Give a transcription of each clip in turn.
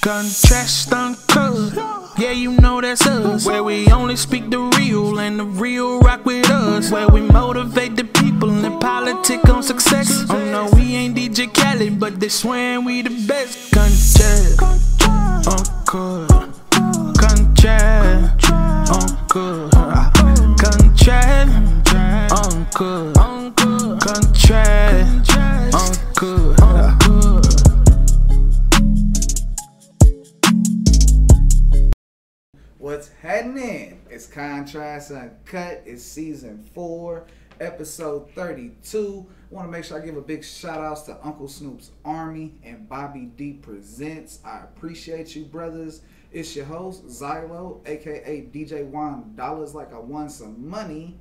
Contrast uncut, yeah, you know that's us. Where we only speak the real and the real rock with us. Where we motivate the people and politic on success. Oh no, we ain't DJ Khaled, but they swearing we the best. Contrast uncut, contrast uncut, contrast uncut, contrast uncut. What's happening? It's Contrast Uncut. It's season 4, episode 32. Want to make sure I give a big shout outs to Uncle Snoop's Army and Bobby D Presents. I appreciate you, brothers. It's your host, Zylo, aka DJ Juan Dollars Like I Won Some Money.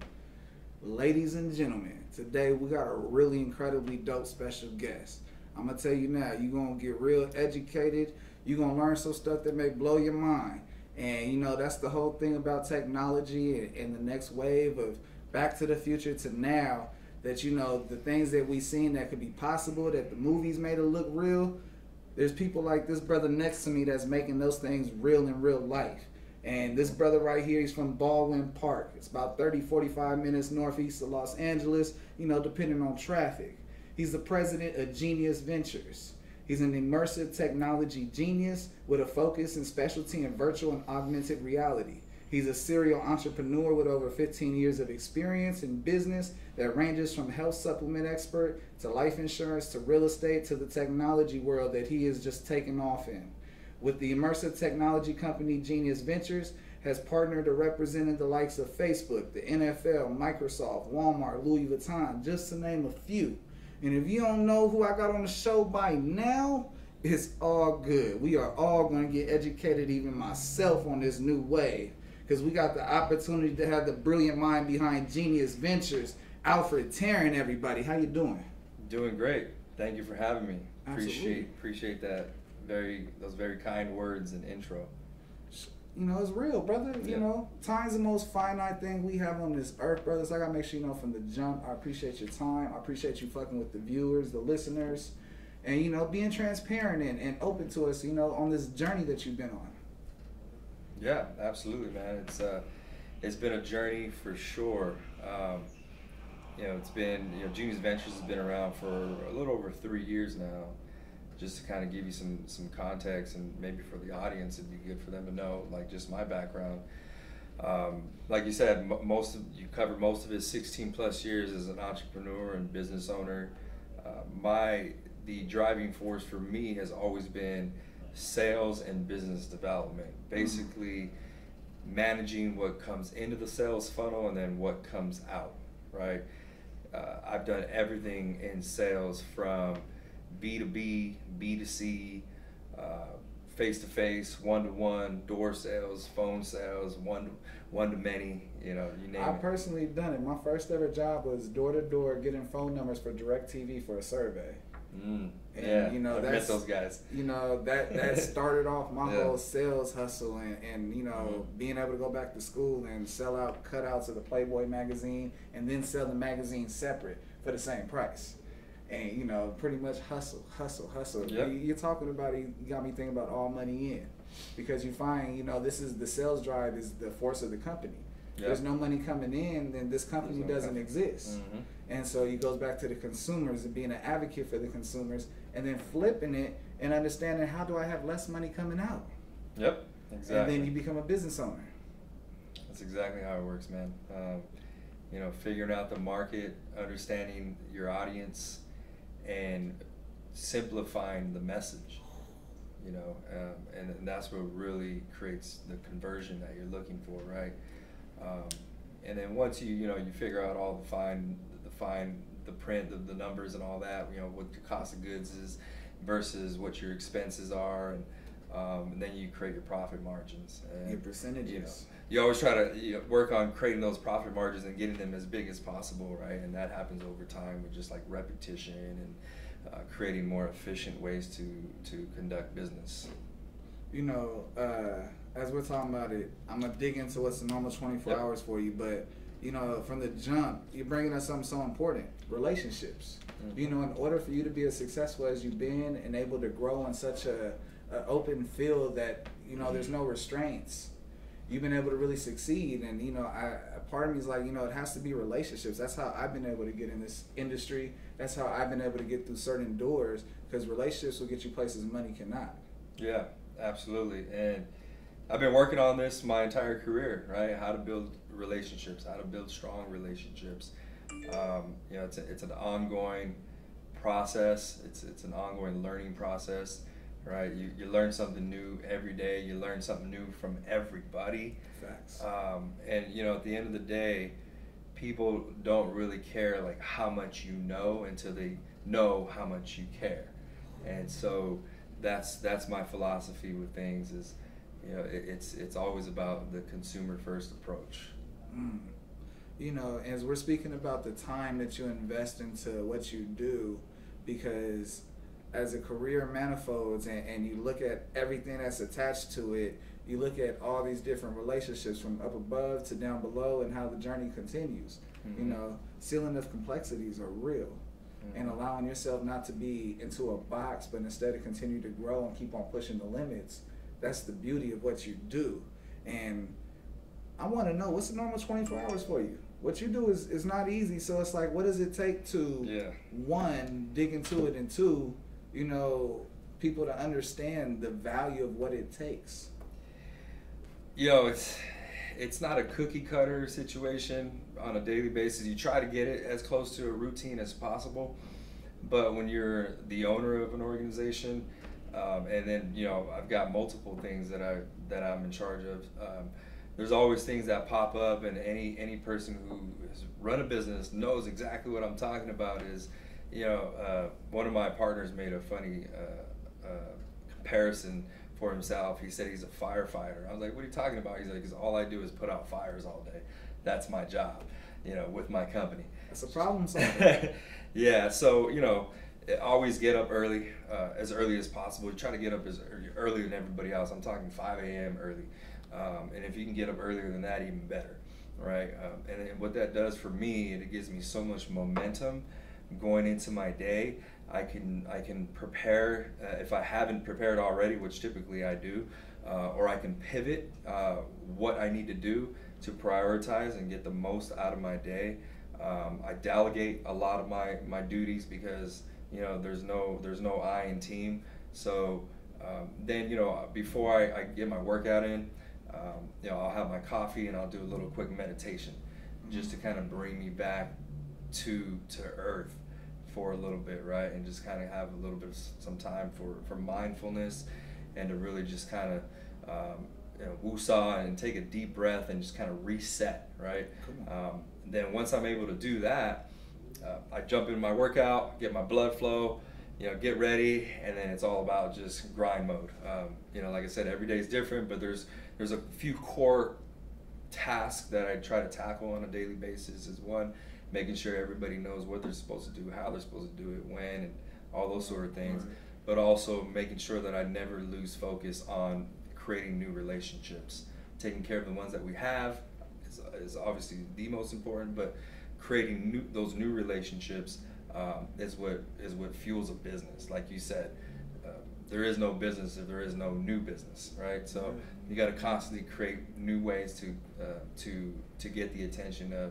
Ladies and gentlemen, today we got a really incredibly dope special guest. I'm going to tell you now, you're going to get real educated. You're going to learn some stuff that may blow your mind. And, you know, that's the whole thing about technology and the next wave of Back to the Future to now, that, you know, the things that we've seen that could be possible, that the movies made it look real, there's people like this brother next to me that's making those things real in real life. And this brother right here, he's from Baldwin Park. It's about 30-45 minutes northeast of Los Angeles, you know, depending on traffic. He's the president of Genius Ventures. He's an immersive technology genius with a focus and specialty in virtual and augmented reality. He's a serial entrepreneur with over 15 years of experience in business that ranges from health supplement expert to life insurance to real estate to the technology world that he is just taking off in. With the immersive technology company Genius Ventures, has partnered or represented the likes of Facebook, the NFL, Microsoft, Walmart, Louis Vuitton, just to name a few. And if you don't know who I got on the show by now, it's all good. We are all going to get educated, even myself, on this new wave. Because we got the opportunity to have the brilliant mind behind Genius Ventures, Alfred Tarrant, everybody. How you doing? Doing great. Thank you for having me. Absolutely. Appreciate that. Those very kind words and intro. You know, it's real, brother. Yeah. You know, time's the most finite thing we have on this earth, brother. So I gotta make sure you know from the jump. I appreciate your time. I appreciate you fucking with the viewers, the listeners, and, you know, being transparent and open to us, you know, on this journey that you've been on. Yeah, absolutely, man. It's been a journey for sure. You know, it's been, you know, Genius Ventures has been around for a little over 3 years now. Just to kind of give you some context, and maybe for the audience, it'd be good for them to know, like, just my background. Like you said, you covered most of it. 16 plus years as an entrepreneur and business owner. The driving force for me has always been sales and business development. Basically, managing what comes into the sales funnel and then what comes out. Right. I've done everything in sales, from B2B, B2C, face-to-face, one-to-one, door sales, phone sales, one-to-many, you know, you name it. I personally done it. My first ever job was door-to-door getting phone numbers for DirecTV for a survey. And, yeah, you know, I met those guys. You know, that started off my whole sales hustle and you know, being able to go back to school and sell out cutouts of the Playboy magazine and then sell the magazine separate for the same price. And, you know, pretty much hustle. Yep. You're talking about it, you got me thinking about all money in. Because you find, you know, this is the sales drive is the force of the company. Yep. There's no money coming in, then this company doesn't exist. And so it goes back to the consumers and being an advocate for the consumers and then flipping it and understanding, how do I have less money coming out? Yep, exactly. And then you become a business owner. That's exactly how it works, man. You know, figuring out the market, understanding your audience, and simplifying the message, you know, and that's what really creates the conversion that you're looking for, right? And then once you figure out all the print, the numbers and all that, you know, what the cost of goods is versus what your expenses are, and then you create your profit margins. And, your percentages. You know, you always try to work on creating those profit margins and getting them as big as possible, right? And that happens over time with just like repetition and creating more efficient ways to conduct business. You know, as we're talking about it, I'm going to dig into what's the normal 24 hours for you, but, you know, from the jump, you're bringing us something so important, relationships. You know, in order for you to be as successful as you've been and able to grow in such a an open field that, you know, there's no restraints, you've been able to really succeed. And, you know, part of me is like, you know, it has to be relationships. That's how I've been able to get in this industry. That's how I've been able to get through certain doors, because relationships will get you places money cannot. Yeah, absolutely. And I've been working on this my entire career, right? How to build relationships, how to build strong relationships. You know, it's an ongoing process. It's an ongoing learning process, right? You learn something new every day. You learn something new from everybody. Facts. And, you know, at the end of the day, people don't really care like how much you know until they know how much you care. And so that's my philosophy with things is, you know, it's always about the consumer first approach. You know, as we're speaking about the time that you invest into what you do, because as a career manifolds and you look at everything that's attached to it, you look at all these different relationships from up above to down below and how the journey continues. You know, ceiling of complexities are real. And allowing yourself not to be into a box, but instead to continue to grow and keep on pushing the limits. That's the beauty of what you do. And I want to know, what's the normal 24 hours for you? What you do is not easy. So it's like, what does it take to, one, dig into it, and two, you know, people to understand the value of what it takes? You know, it's not a cookie cutter situation on a daily basis. You try to get it as close to a routine as possible, but when you're the owner of an organization, and then, you know, I've got multiple things that I'm in charge of. There's always things that pop up, and any person who has run a business knows exactly what I'm talking about. Is, you know, one of my partners made a funny comparison for himself. He said he's a firefighter. I was like, what are you talking about? He's like, because all I do is put out fires all day. That's my job, you know, with my company. That's a problem solver. Yeah, so, you know, always get up early as possible. You try to get up as earlier than everybody else. I'm talking 5 a.m. early. And if you can get up earlier than that, even better, right? And what that does for me, it gives me so much momentum going into my day. I can prepare if I haven't prepared already, which typically I do, or I can pivot what I need to do to prioritize and get the most out of my day. I delegate a lot of my duties because, you know, there's no I in team. So then, you know, before I get my workout in, you know, I'll have my coffee and I'll do a little quick meditation just to kind of bring me back to earth for a little bit, right? And just kind of have a little bit of some time for mindfulness and to really just kind of you know, woosah and take a deep breath and just kind of reset, right? Then once I'm able to do that, I jump in my workout, get my blood flow, you know, get ready, and then it's all about just grind mode. You know, like I said, every day is different, but there's a few core tasks that I try to tackle on a daily basis. Is one, making sure everybody knows what they're supposed to do, how they're supposed to do it, when, and all those sort of things. But also making sure that I never lose focus on creating new relationships. Taking care of the ones that we have is obviously the most important, but creating those new relationships is what fuels a business. Like you said, there is no business if there is no new business, right? So you got to constantly create new ways to get the attention of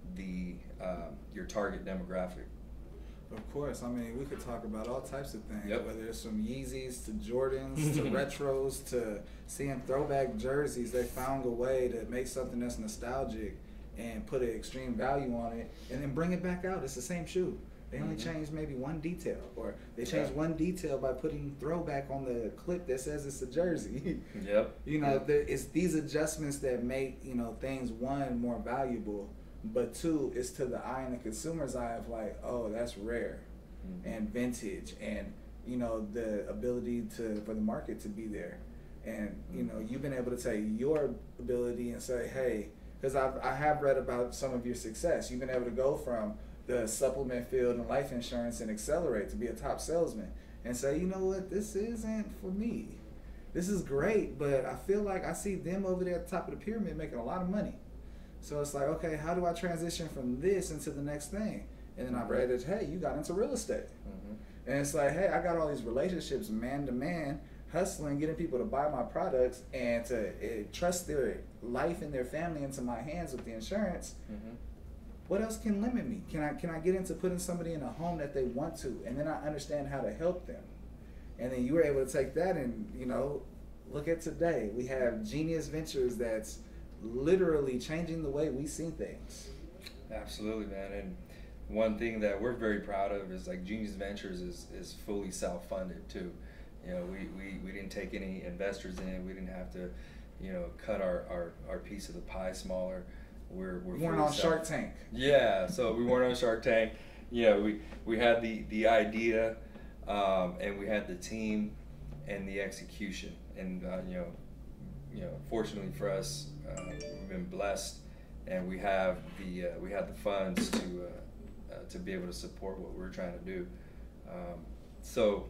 your target demographic. Of course. I mean, we could talk about all types of things, whether it's from Yeezys to Jordans to retros to seeing throwback jerseys. They found a way to make something that's nostalgic and put an extreme value on it and then bring it back out. It's the same shoe. They only changed maybe one detail, or they changed one detail by putting throwback on the clip that says it's a jersey. You know, it's these adjustments that make, you know, things, one, more valuable, but two, it's to the eye and the consumer's eye of like, oh, that's rare and vintage, and, you know, the ability for the market to be there. And, you know, you've been able to take your ability and say, hey, because I have read about some of your success. You've been able to go from the supplement field and life insurance and accelerate to be a top salesman and say, you know what, this isn't for me. This is great, but I feel like I see them over there at the top of the pyramid making a lot of money. So it's like, okay, how do I transition from this into the next thing? And then I read that, hey, you got into real estate. And it's like, hey, I got all these relationships man to man. hustling, getting people to buy my products and to trust their life and their family into my hands with the insurance, what else can limit me? Can I get into putting somebody in a home that they want to, and then I understand how to help them? And then you were able to take that and, you know, look at today. We have Genius Ventures that's literally changing the way we see things. Absolutely, man. And one thing that we're very proud of is like Genius Ventures is fully self-funded too. You know, we didn't take any investors in. We didn't have to, you know, cut our piece of the pie smaller. We weren't on Shark Tank. Yeah, so we weren't on Shark Tank. Yeah, we had the idea, and we had the team and the execution. And you know, fortunately for us, we've been blessed, and we have the funds to be able to support what we're trying to do. So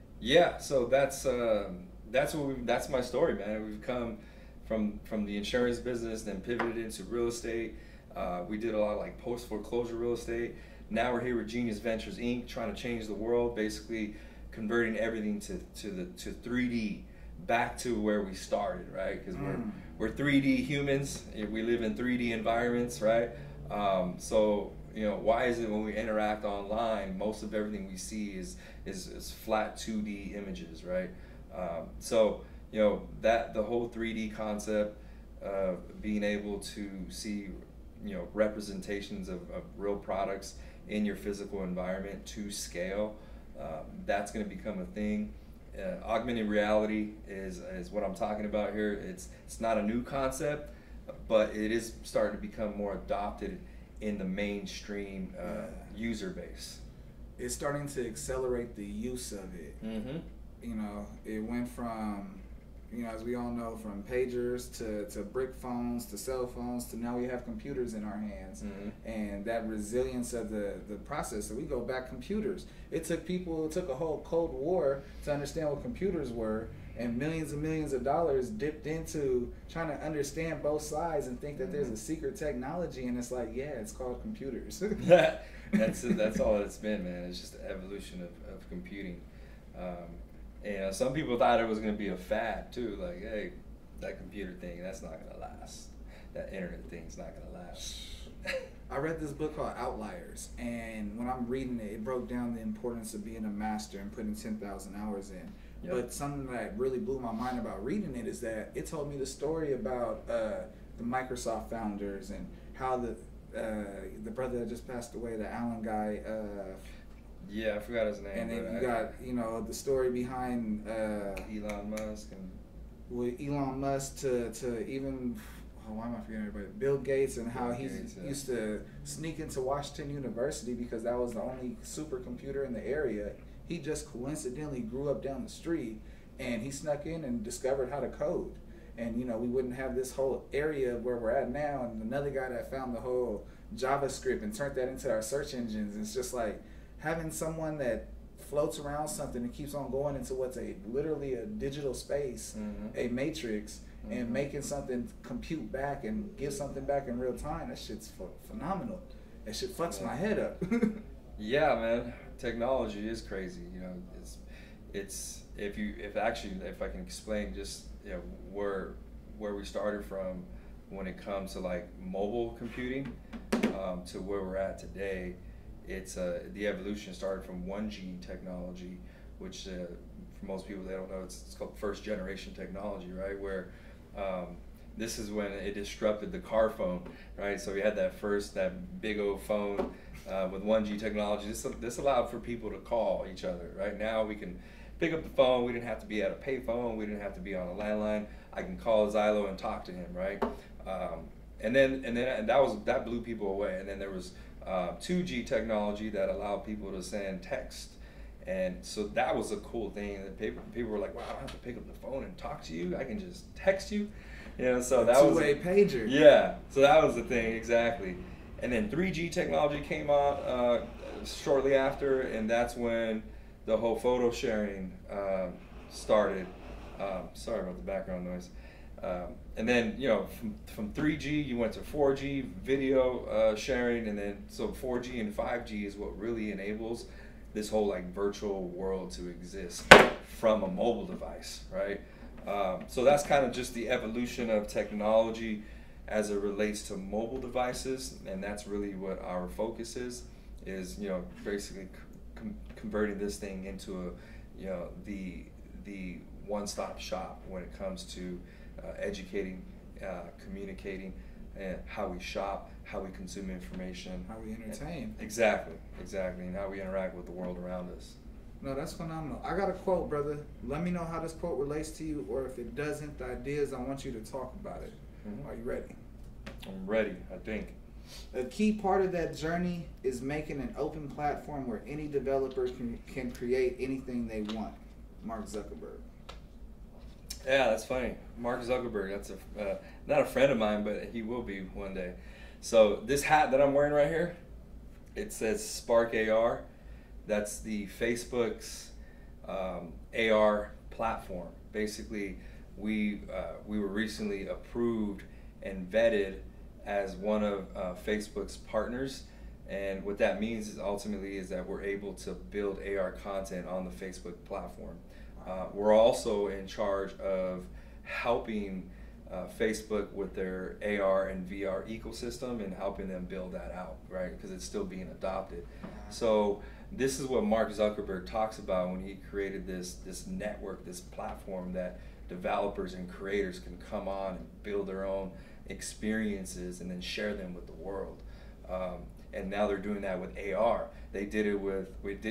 that's my story, man. We've come from the insurance business, then pivoted into real estate. We did a lot of like post foreclosure real estate. Now we're here with Genius Ventures Inc., trying to change the world, basically converting everything to 3D, back to where we started, right? Because we're 3D humans. We live in 3D environments, right? So you know, why is it when we interact online, most of everything we see is flat 2D images, right? So you know, that the whole 3D concept of being able to see, you know, representations of real products in your physical environment to scale, that's going to become a thing. Augmented reality is what I'm talking about here. It's not a new concept, but it is starting to become more adopted in the mainstream user base. It's starting to accelerate the use of it. You know, it went from, you know, as we all know, from pagers to brick phones to cell phones to now we have computers in our hands. And that resilience of the process. So we go back computers. It took a whole Cold War to understand what computers were, and millions of dollars dipped into trying to understand both sides and think that there's a secret technology, and it's like, yeah, it's called computers. That's all it's been, man. It's just the evolution of computing. And some people thought it was going to be a fad too, like, hey, that computer thing, that's not going to last. That internet thing's not going to last. I read this book called Outliers, and when I'm reading it, it broke down the importance of being a master and putting 10,000 hours in. Yep. But something that really blew my mind about reading it is that it told me the story about the Microsoft founders and how the brother that just passed away, the Allen guy. Yeah, I forgot his name. And then you got, you know, the story behind Elon Musk and with Elon Musk to even, why am I forgetting everybody? Bill Gates, and how he used to sneak into Washington University because that was the only supercomputer in the area. He just coincidentally grew up down the street, and he snuck in and discovered how to code. And, you know, we wouldn't have this whole area where we're at now. And another guy that found the whole JavaScript and turned that into our search engines. It's just like having someone that floats around something and keeps on going into what's literally a digital space, a matrix, and making something compute back and give something back in real time. That shit's phenomenal. That shit fucks my head up. Yeah, man. Technology is crazy. You know, it's if I can explain just, you know, where we started from when it comes to like mobile computing to where we're at today. It's the evolution started from 1G technology, which for most people they don't know, it's called first generation technology, right? Where this is when it disrupted the car phone, right? So we had that big old phone with 1G technology. This allowed for people to call each other. Right now we can pick up the phone. We didn't have to be at a payphone. We didn't have to be on a landline. I can call Zylo and talk to him, right? And that blew people away. And then there was 2G technology that allowed people to send text. And so that was a cool thing that people were like, wow, I don't have to pick up the phone and talk to you. I can just text you. You know, so that was two-way pager. Yeah, so that was the thing, exactly. And then 3G technology came out shortly after, and that's when the whole photo sharing started. Sorry about the background noise. And then, you know, from 3G you went to 4G video sharing, and then so 4G and 5G is what really enables this whole like virtual world to exist from a mobile device, right? So that's kind of just the evolution of technology as it relates to mobile devices, and that's really what our focus is basically converting this thing into the one-stop shop when it comes to educating, communicating, and how we shop, how we consume information, how we entertain. Exactly, and how we interact with the world around us. No, that's phenomenal. I got a quote, brother. Let me know how this quote relates to you, or if it doesn't, the idea is I want you to talk about it. Mm-hmm. Are you ready? I'm ready, I think. A key part of that journey is making an open platform where any developer can create anything they want. Mark Zuckerberg. Yeah, that's funny. Mark Zuckerberg, that's not a friend of mine, but he will be one day. So this hat that I'm wearing right here, it says Spark AR. That's the Facebook's AR platform. Basically, we were recently approved and vetted as one of Facebook's partners, and what that means is ultimately is that we're able to build AR content on the Facebook platform. We're also in charge of helping Facebook with their AR and VR ecosystem and helping them build that out, right? Because it's still being adopted. So this is what Mark Zuckerberg talks about when he created this network, this platform that developers and creators can come on and build their own experiences and then share them with the world. And now they're doing that with AR. They did it with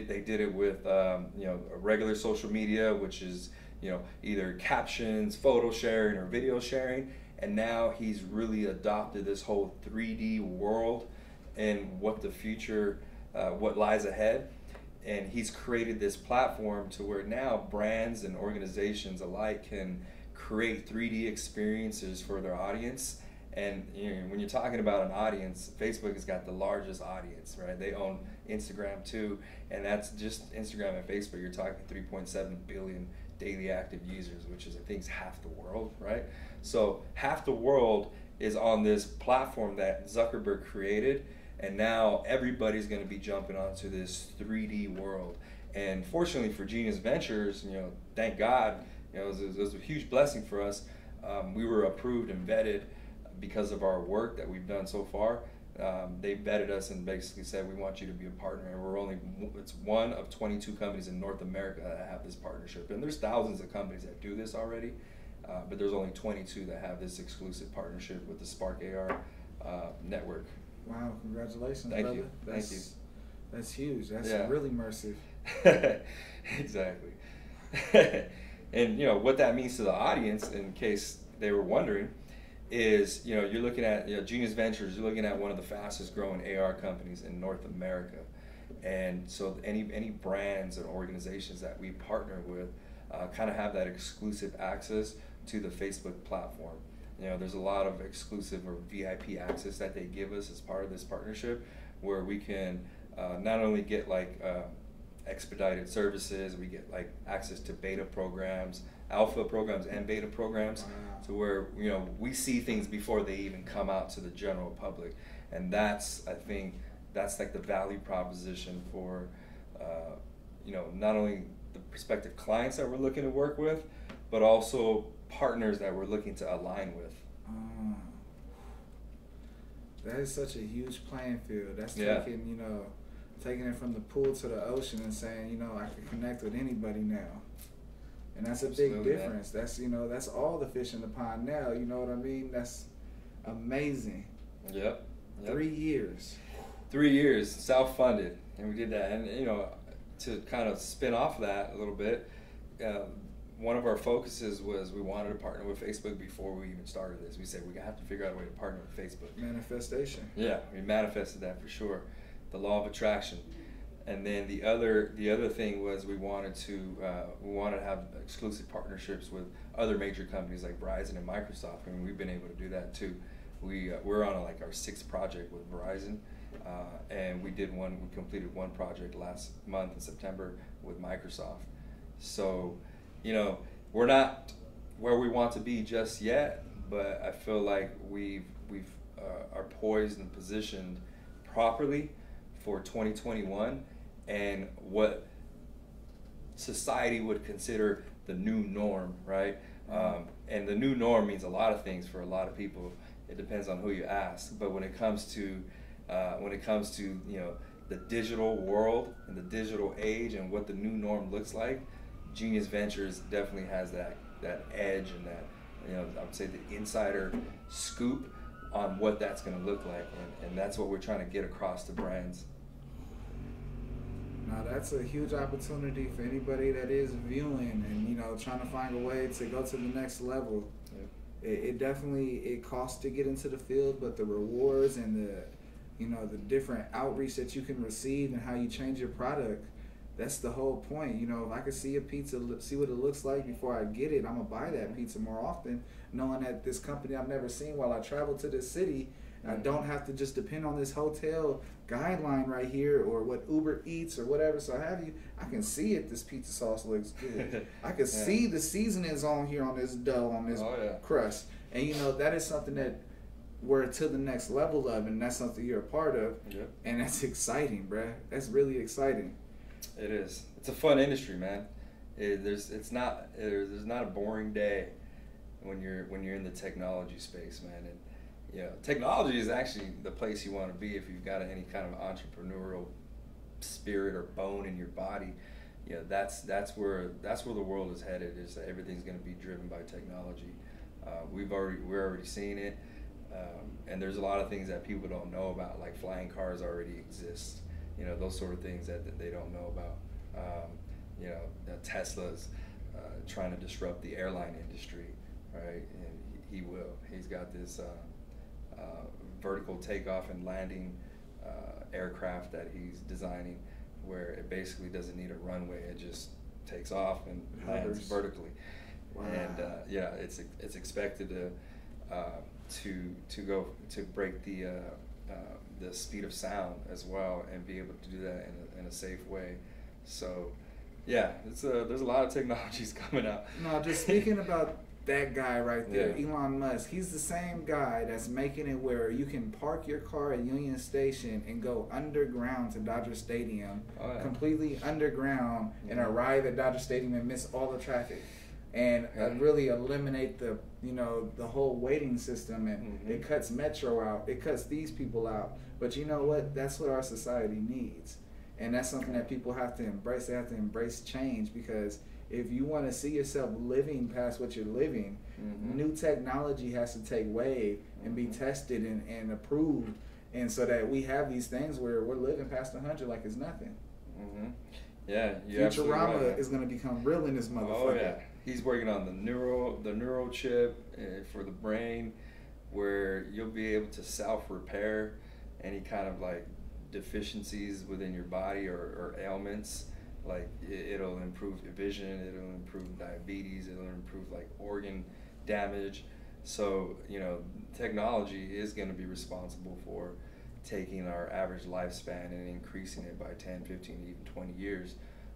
regular social media, which is either captions, photo sharing, or video sharing. And now he's really adopted this whole 3D world and what the future, what lies ahead. And he's created this platform to where now brands and organizations alike can create 3D experiences for their audience. And when you're talking about an audience, Facebook has got the largest audience, right? They own Instagram too, and that's just Instagram and Facebook. You're talking 3.7 billion daily active users, which is I think half the world, right? So half the world is on this platform that Zuckerberg created, and now everybody's going to be jumping onto this 3D world. And fortunately for Genius Ventures, thank God, it was a huge blessing for us. We were approved and vetted because of our work that we've done so far. They vetted us and basically said, we want you to be a partner. And it's one of 22 companies in North America that have this partnership. And there's thousands of companies that do this already, but there's only 22 that have this exclusive partnership with the Spark AR network. Wow, congratulations, Thank brother. you. Thank you. That's huge. That's Yeah. really immersive. Exactly. And what that means to the audience, in case they were wondering, is you're looking at Genius Ventures. You're looking at one of the fastest growing AR companies in North America, and so any brands and organizations that we partner with kind of have that exclusive access to the Facebook platform. There's a lot of exclusive or VIP access that they give us as part of this partnership, where we can not only get expedited services, we get access to beta programs, alpha programs, and beta programs. Wow. To where we see things before they even come out to the general public, and I think that's the value proposition for not only the prospective clients that we're looking to work with, but also partners that we're looking to align with. That is such a huge playing field. That's taking it from the pool to the ocean and saying, I can connect with anybody now. And that's a big difference. Man. That's all the fish in the pond now. You know what I mean? That's amazing. Yep. 3 years. 3 years, self-funded, and we did that. And to kind of spin off that a little bit, one of our focuses was we wanted to partner with Facebook before we even started this. We said we have to figure out a way to partner with Facebook. Manifestation. Yeah, we manifested that for sure. The law of attraction. And then the other thing was we wanted to have exclusive partnerships with other major companies like Verizon and Microsoft, and we've been able to do that too. We're on our 6th project with Verizon, and we completed one project last month in September with Microsoft. So, we're not where we want to be just yet, but I feel like we've are poised and positioned properly for 2021. and what society would consider the new norm, right? And the new norm means a lot of things for a lot of people. It depends on who you ask. But when it comes to you know, the digital world and the digital age and what the new norm looks like, Genius Ventures definitely has that edge and that, you know, I would say the insider scoop on what that's going to look like, and that's what we're trying to get across to brands. Now that's a huge opportunity for anybody that is viewing and, you know, trying to find a way to go to the next level. Yep. It definitely costs to get into the field, but the rewards and the, you know, the different outreach that you can receive and how you change your product, that's the whole point. You know, if I could see a pizza, see what it looks like before I get it, I'm gonna buy that pizza more often, knowing that this company I've never seen while I travel to this city, I don't have to just depend on this hotel guideline right here or what Uber Eats or whatever. So I have you, I can see it. This pizza sauce looks good. I can see the seasonings on here on this dough, on this crust, and you know that is something that we're to the next level of, and that's something you're a part of, and that's exciting, bruh. That's really exciting. It is. It's a fun industry, man. There's not a boring day when you're in the technology space, man. And you know, technology is actually the place you want to be if you've got any kind of entrepreneurial spirit or bone in your body. You know, that's where the world is headed. Is that everything's going to be driven by technology. We're already seeing it, and there's a lot of things that people don't know about, like flying cars already exist. You know, those sort of things that they don't know about. You know, Tesla's trying to disrupt the airline industry, right? And he will. He's got this vertical takeoff and landing aircraft that he's designing, where it basically doesn't need a runway. It just takes off and lands vertically. Wow. And it's expected to break the speed of sound as well, and be able to do that in a safe way. So yeah, there's a lot of technologies coming out. No, just speaking about that guy right there, Elon Musk, he's the same guy that's making it where you can park your car at Union Station and go underground to Dodger Stadium, completely underground, and arrive at Dodger Stadium and miss all the traffic, and really eliminate the whole waiting system, and it cuts Metro out, it cuts these people out. But you know what? That's what our society needs, and that's something that people have to embrace. They have to embrace change, because if you want to see yourself living past what you're living, new technology has to take wave and be tested and approved, and so that we have these things where we're living past 100 like it's nothing. Yeah, Futurama is going to become real in this motherfucker. Oh yeah, he's working on the neural chip for the brain, where you'll be able to self-repair any kind of like deficiencies within your body or ailments. Like it'll improve your vision, it'll improve diabetes, it'll improve like organ damage. So, you know, technology is going to be responsible for taking our average lifespan and increasing it by 10, 15, even 20 years.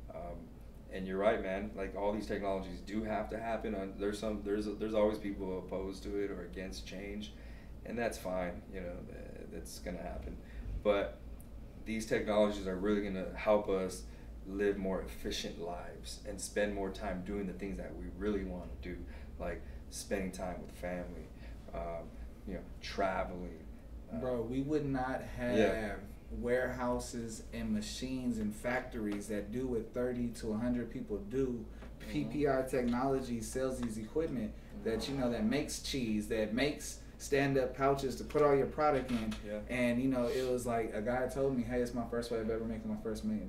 And you're right, man. Like, all these technologies do have to happen. There's always people opposed to it or against change, and that's fine. You know, that's going to happen. But these technologies are really going to help us live more efficient lives and spend more time doing the things that we really want to do, like spending time with family, you know, traveling. Bro, we would not have warehouses and machines and factories that do what 30 to 100 people do. PPI Technology sells these equipment that, you know, that makes cheese, that makes stand-up pouches to put all your product in. And, you know, it was like a guy told me, hey, it's my first way of ever making my first $1 million.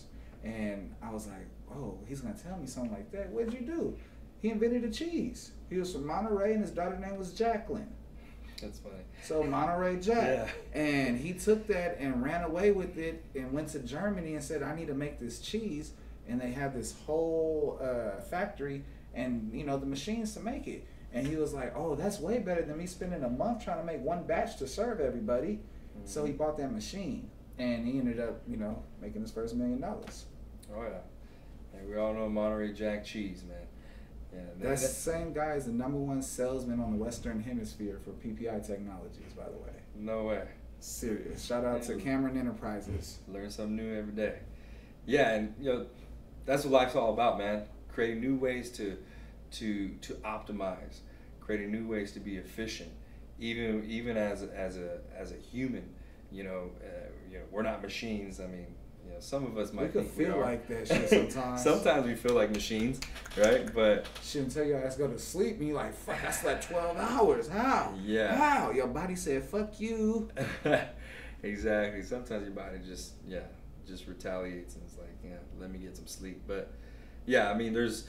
And I was like, oh, he's going to tell me something like that. What'd you do? He invented a cheese. He was from Monterey, and his daughter's name was Jacqueline. That's funny. So Monterey Jack. And he took that and ran away with it and went to Germany and said, I need to make this cheese. And they have this whole factory and, you know, the machines to make it. And he was like, oh, that's way better than me spending a month trying to make one batch to serve everybody. So he bought that machine. And he ended up, you know, making his first $1 million. Oh, yeah. And we all know Monterey Jack cheese, man. Yeah, that's the same guy as the #1 salesman on the Western Hemisphere for PPI Technologies, by the way. No way. Serious. Shout out to Cameron Enterprises. Learn something new every day. Yeah, and that's what life's all about, man. Creating new ways to optimize, creating new ways to be efficient. Even as a human, we're not machines. I mean, some of us might could think we feel are. like that shit sometimes. Sometimes we feel like machines, right? But shit, until your ass go to sleep and you like, fuck, I slept 12 hours. How? Yeah. How? Your body said, fuck you. Exactly. Sometimes your body just retaliates and it's like, let me get some sleep. But yeah, I mean, there's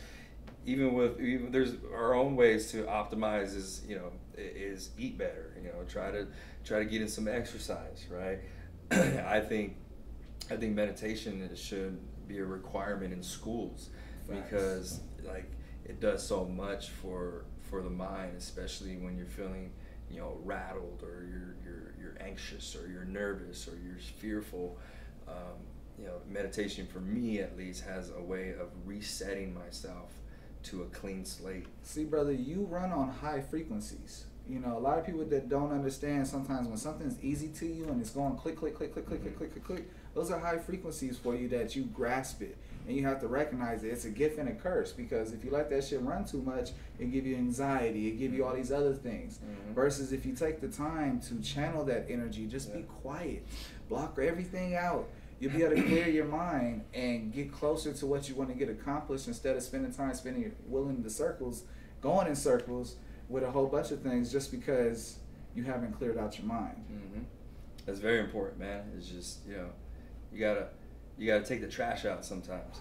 our own ways to optimize is eat better. Try to get in some exercise, right? I think meditation should be a requirement in schools. Facts. Because like it does so much for the mind, especially when you're feeling rattled, or you're anxious, or you're nervous, or you're fearful. Meditation for me at least has a way of resetting myself to a clean slate. See, brother, you run on high frequencies. A lot of people that don't understand, sometimes when something's easy to you and it's going click, click, click, click, click, click, click, click, click, those are high frequencies for you that you grasp it. And you have to recognize it. It's a gift and a curse, because if you let that shit run too much, it give you anxiety, it give you all these other things. Versus if you take the time to channel that energy, just be quiet, block everything out. You'll be able to clear your mind and get closer to what you want to get accomplished, instead of spending time going in circles with a whole bunch of things just because you haven't cleared out your mind. That's very important, man. It's just you gotta take the trash out sometimes,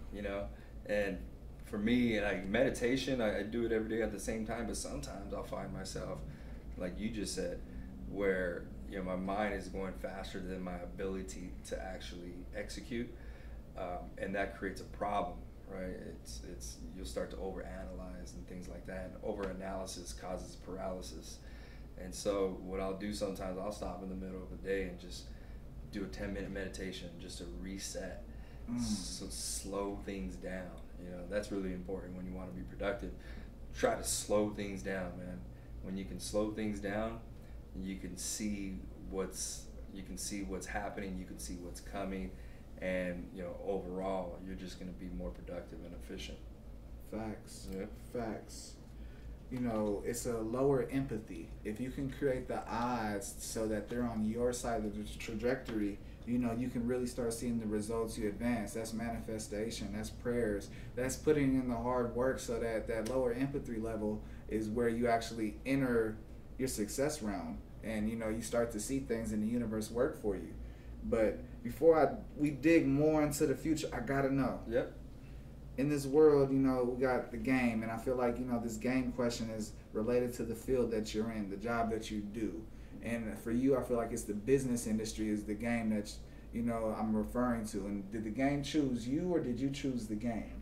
and for me, like meditation, I do it every day at the same time, but sometimes I'll find myself, like you just said, where my mind is going faster than my ability to actually execute, and that creates a problem, right? It's you'll start to overanalyze and things like that, and overanalysis causes paralysis. And so what I'll do sometimes, I'll stop in the middle of the day and just do a 10-minute meditation just to reset, so slow things down. That's really important when you want to be productive. Try to slow things down, man. When you can slow things down, you can see what's happening, you can see what's coming, and overall you're just going to be more productive and efficient. Facts. Yeah. Facts. It's a lower empathy. If you can create the odds so that they're on your side of the trajectory, you can really start seeing the results you advance. That's manifestation, that's prayers, that's putting in the hard work, so that lower empathy level is where you actually enter your success realm, and you start to see things in the universe work for you. But before we dig more into the future, I gotta know. Yep. In this world, we got the game, and I feel like this game question is related to the field that you're in, the job that you do. And for you, I feel like it's the business industry is the game that I'm referring to. And did the game choose you, or did you choose the game?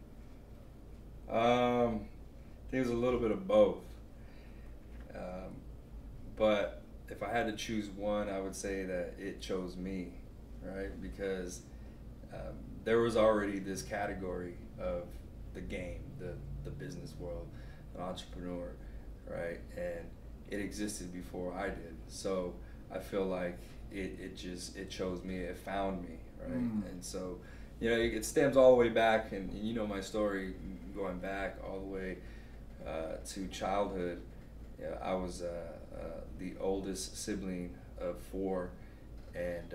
I think it was a little bit of both. But if I had to choose one, I would say that it chose me, right? Because there was already this category of the game, the business world, an entrepreneur, right? And it existed before I did. So I feel like it chose me, it found me, right? And so, it stems all the way back, and my story going back all the way to childhood. I was the oldest sibling of 4, and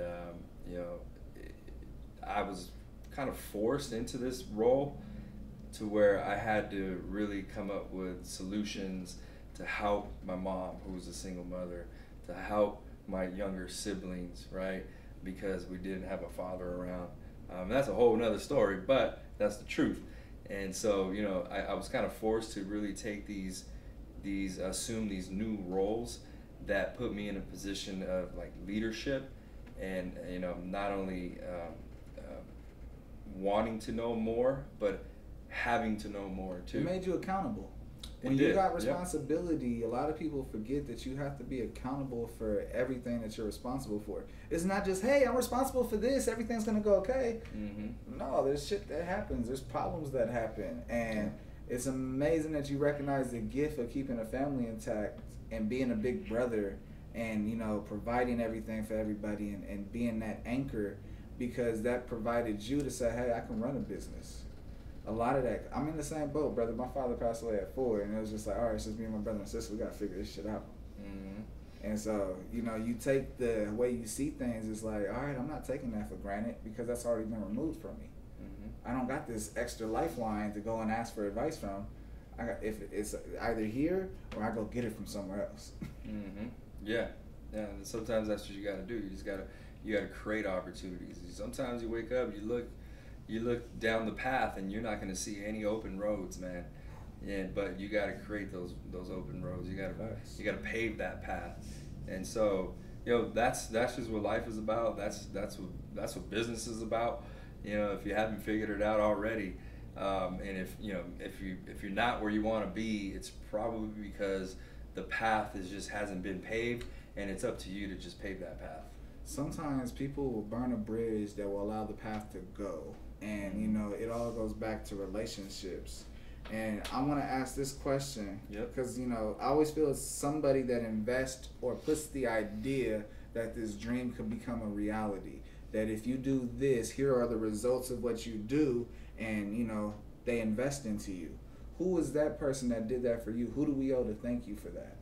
I was kind of forced into this role to where I had to really come up with solutions to help my mom, who was a single mother, to help my younger siblings, right? Because we didn't have a father around. That's a whole nother story, but that's the truth. And so, I was kind of forced to really take assume these new roles that put me in a position of like leadership, and not only wanting to know more, but having to know more too. It made you accountable. When you got responsibility, a lot of people forget that you have to be accountable for everything that you're responsible for. It's not just, hey, I'm responsible for this, everything's gonna go okay. No, there's shit that happens, there's problems that happen, and it's amazing that you recognize the gift of keeping a family intact and being a big brother, and providing everything for everybody, and being that anchor. because that provided you to say, hey, I can run a business. A lot of that, I'm in the same boat, brother. My father passed away at 4, and it was just like, all right, it's just me and my brother and sister, we got to figure this shit out. Mm-hmm. And so, you know, you take the way you see things, it's like, all right, I'm not taking that for granted because that's already been removed from me. Mm-hmm. I don't got this extra lifeline to go and ask for advice from. If it's either here or I go get it from somewhere else. Mm-hmm. Yeah. And sometimes that's what you got to do. You got to create opportunities. Sometimes you wake up, you look down the path, and you're not going to see any open roads, man. But you got to create those open roads. You got to pave that path. And so, you know, that's just what life is about. That's what business is about. You know, if you haven't figured it out already, and if you're not where you want to be, it's probably because the path hasn't been paved, and it's up to you to just pave that path. Sometimes people will burn a bridge that will allow the path to go, and you know, it all goes back to relationships. And I want to ask this question because, you know, I always feel it's somebody that invests or puts the idea that this dream could become a reality. That if you do this, here are the results of what you do, and, you know, they invest into you. Who is that person that did that for you? Who do we owe to thank you for that?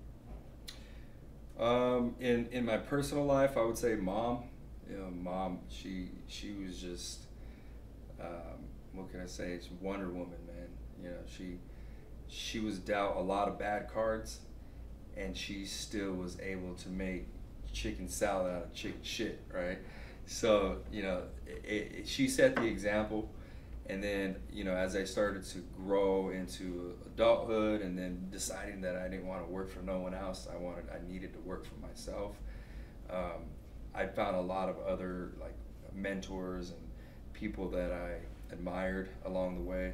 In my personal life, I would say Mom. You know, Mom, she was just, what can I say? It's Wonder Woman, man. You know, she was dealt a lot of bad cards, and she still was able to make chicken salad out of chicken shit, right? So, you know, she set the example, and then, you know, as I started to grow into adulthood, and then deciding that I didn't want to work for no one else, I needed to work for myself. I found a lot of other like mentors and people that I admired along the way.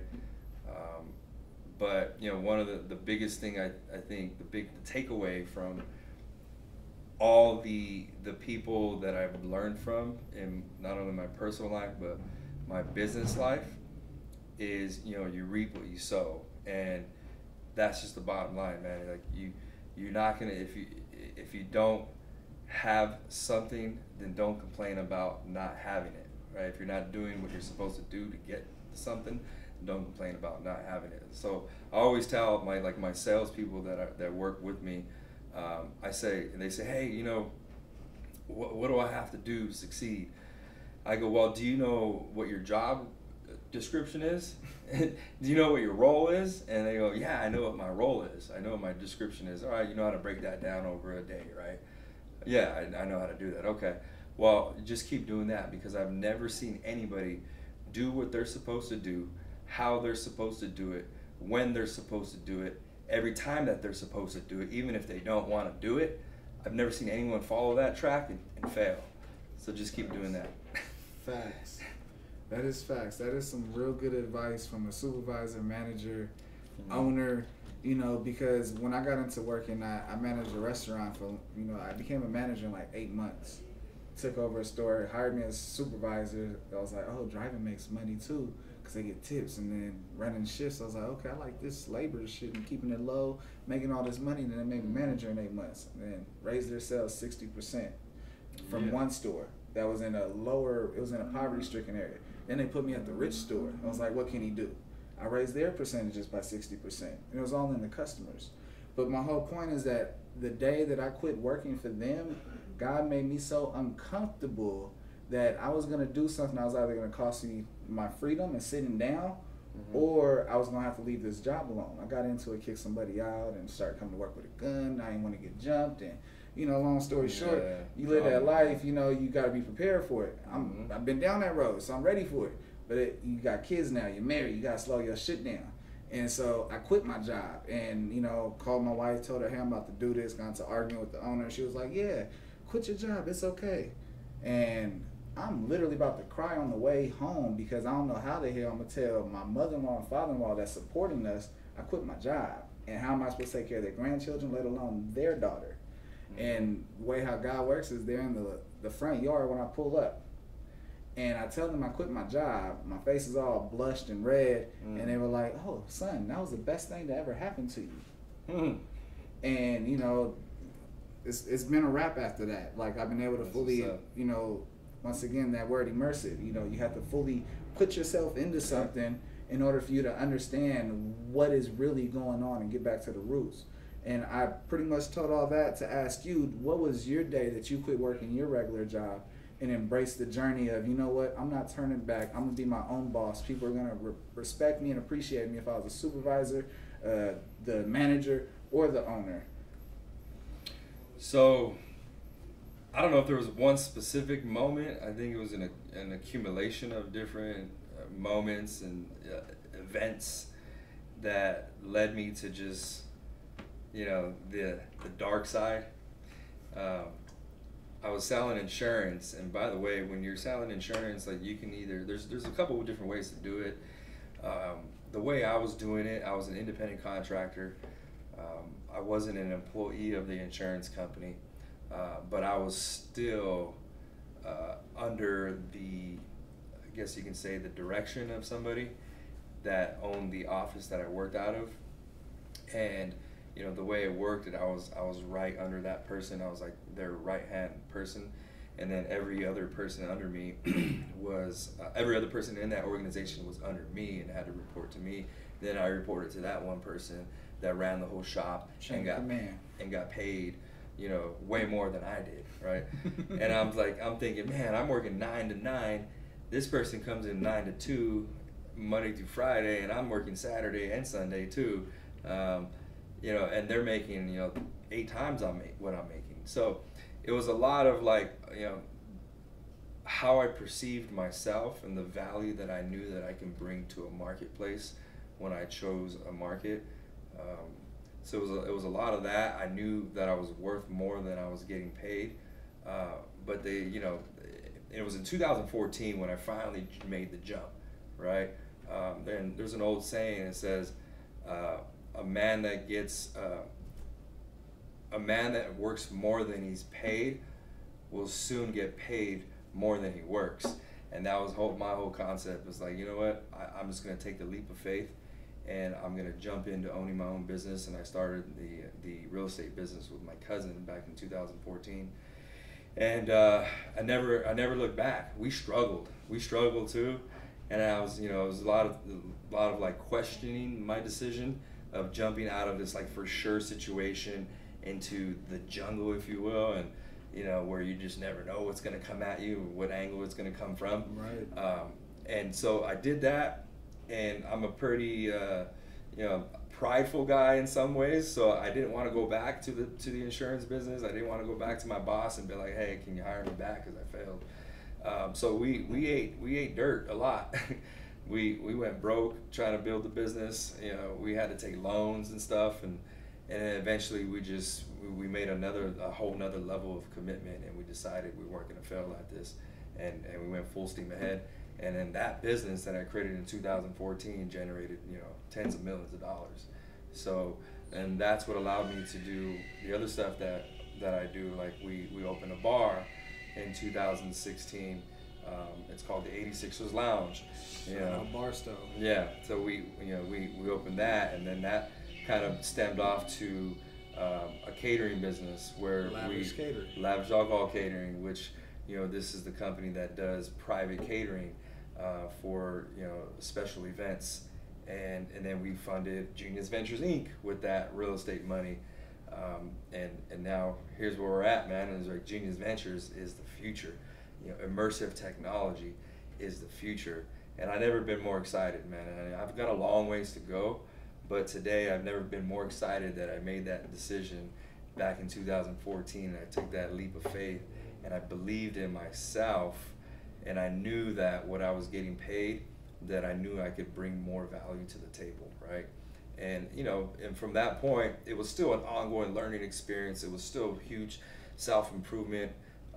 But, you know, one of the biggest thing I think, the takeaway from all the people that I've learned from in not only my personal life but my business life is, you know, you reap what you sow, and that's just the bottom line, man. Like you're not gonna, if you don't have something, then don't complain about not having it, right? If you're not doing what you're supposed to do to get something, don't complain about not having it. So I always tell my salespeople that work with me, they say, hey, you know, what do I have to do to succeed? I go, well, do you know what your job description is? Do you know what your role is? And they go, yeah, I know what my role is. I know what my description is. All right, you know how to break that down over a day, right? Yeah, I know how to do that. Okay, well, just keep doing that, because I've never seen anybody do what they're supposed to do, how they're supposed to do it, when they're supposed to do it, every time that they're supposed to do it, even if they don't want to do it. I've never seen anyone follow that track and fail. So just keep doing that. Facts. That is facts. That is some real good advice from a supervisor, manager, owner, you know, because when I got into working, I managed a restaurant for, you know, I became a manager in like 8 months. Took over a store, hired me as supervisor. I was like, oh, driving makes money too, because they get tips, and then running shifts. I was like, okay, I like this labor shit and keeping it low, making all this money, and then they made me manager in 8 months. And then raised their sales 60% from one store that was in a poverty-stricken area. Then they put me at the rich store. I was like, what can he do? I raised their percentages by 60%. And it was all in the customers. But my whole point is that the day that I quit working for them, God made me so uncomfortable that I was going to do something. I was either going to cost me my freedom and sitting down, or I was going to have to leave this job alone. I got into it, kicked somebody out, and started coming to work with a gun. I didn't want to get jumped. And, you know, long story short, you live that life, you know, you got to be prepared for it. I've been down that road, so I'm ready for it. But you got kids now, you're married, you got to slow your shit down. And so I quit my job and, you know, called my wife, told her, hey, I'm about to do this, got into arguing with the owner. She was like, yeah, quit your job, it's okay. And I'm literally about to cry on the way home because I don't know how the hell I'm going to tell my mother-in-law and father-in-law that's supporting us, I quit my job. And how am I supposed to take care of their grandchildren, let alone their daughter? And the way how God works is they're in the front yard when I pull up. And I tell them I quit my job. My face is all blushed and red. And they were like, oh, son, that was the best thing that ever happened to you. And, you know, it's been a wrap after that. Like, I've been able to fully, you know, once again, that word immersive. You know, you have to fully put yourself into something in order for you to understand what is really going on and get back to the roots. And I pretty much told all that to ask you, what was your day that you quit working your regular job and embraced the journey of, you know what, I'm not turning back. I'm going to be my own boss. People are going to respect me and appreciate me if I was a supervisor, the manager, or the owner. So, I don't know if there was one specific moment. I think it was an accumulation of different moments and events that led me to just, you know, the dark side. I was selling insurance, and by the way, when you're selling insurance, like, you can either, there's a couple of different ways to do it. The way I was doing it, I was an independent contractor. I wasn't an employee of the insurance company, but I was still under the, I guess you can say, the direction of somebody that owned the office that I worked out of. And you know, the way it worked, I was right under that person. I was like their right-hand person, and then every other person under me was every other person in that organization was under me and had to report to me. Then I reported to that one person that ran the whole shop and got paid, you know, way more than I did, right? And I'm thinking, man, I'm working 9 to 9. This person comes in 9 to 2, Monday through Friday, and I'm working Saturday and Sunday too. You know, and they're making, you know, 8 times what I'm making. So it was a lot of, like, you know, how I perceived myself and the value that I knew that I can bring to a marketplace when I chose a market. So it was a lot of that. I knew that I was worth more than I was getting paid. But you know, it was in 2014 when I finally made the jump, right? And there's an old saying that says, a man that works more than he's paid will soon get paid more than he works. And that was my whole concept was like, you know what, I'm just going to take the leap of faith, and I'm going to jump into owning my own business. And I started the real estate business with my cousin back in 2014. And I never looked back. We struggled too. And I was, you know, it was a lot of like questioning my decision of jumping out of this like for sure situation into the jungle, if you will, and you know, where you just never know what's going to come at you, what angle it's going to come from. Right. And so I did that, and I'm a pretty, you know, prideful guy in some ways. So I didn't want to go back to the insurance business. I didn't want to go back to my boss and be like, hey, can you hire me back because I failed. So we ate dirt a lot. We went broke trying to build the business. You know, we had to take loans and stuff, and then eventually we made a whole nother level of commitment, and we decided we weren't going to fail at this, and we went full steam ahead. And then that business that I created in 2014 generated, you know, tens of millions of dollars. So, and that's what allowed me to do the other stuff that I do. Like we opened a bar in 2016. It's called the 86ers Lounge. You know, Barstow. Yeah. So we opened that, and then that kind of stemmed off to a catering business where Lavish Alcohol Catering, which, you know, this is the company that does private catering for, you know, special events, and then we funded Genius Ventures Inc. with that real estate money, and now here's where we're at, man. And it's like Genius Ventures is the future. You know, immersive technology is the future, and I've never been more excited, man. And I've got a long ways to go, but today I've never been more excited that I made that decision back in 2014, and I took that leap of faith, and I believed in myself, and I knew that what I was getting paid, that I knew I could bring more value to the table, right? And, you know, and from that point, it was still an ongoing learning experience. It was still a huge self-improvement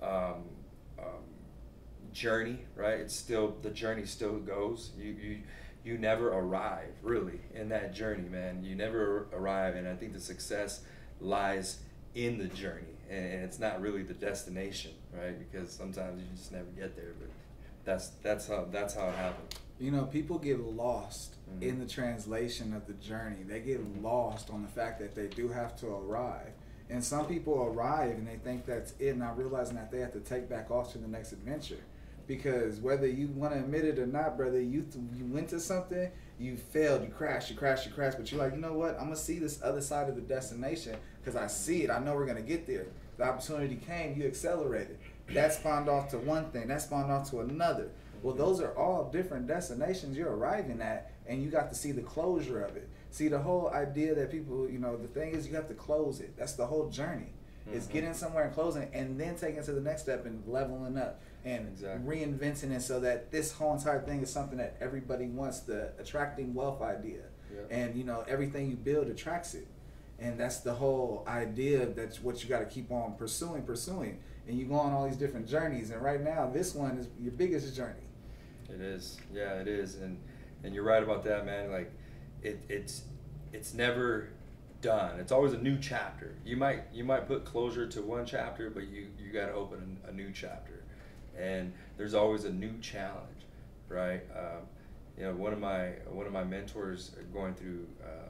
journey, right? It's still, the journey still goes. You never arrive, really, in that journey, man. You never arrive, and I think the success lies in the journey, and it's not really the destination, right? Because sometimes you just never get there, but that's how it happened. You know, people get lost in the translation of the journey. They get lost on the fact that they do have to arrive. And some people arrive and they think that's it, not realizing that they have to take back off to the next adventure. Because whether you want to admit it or not, brother, you went to something, you failed, you crashed, but you're like, you know what? I'm gonna see this other side of the destination because I see it. I know we're gonna get there. The opportunity came, you accelerated. That spawned off to one thing. That spawned off to another. Well, those are all different destinations you're arriving at, and you got to see the closure of it. See, the whole idea that people, the thing is you have to close it. That's the whole journey. It's getting somewhere and closing it, and then taking it to the next step and leveling up and reinventing it so that this whole entire thing is something that everybody wants, the attracting wealth idea. And, everything you build attracts it. And that's the whole idea. That's what you got to keep on pursuing. And you go on all these different journeys. And right now, this one is your biggest journey. It is. Yeah, it is. And you're right about that, man. Like, it's never done. It's always a new chapter. You might put closure to one chapter, but you got to open a new chapter. And there's always a new challenge, right? One of my mentors growing through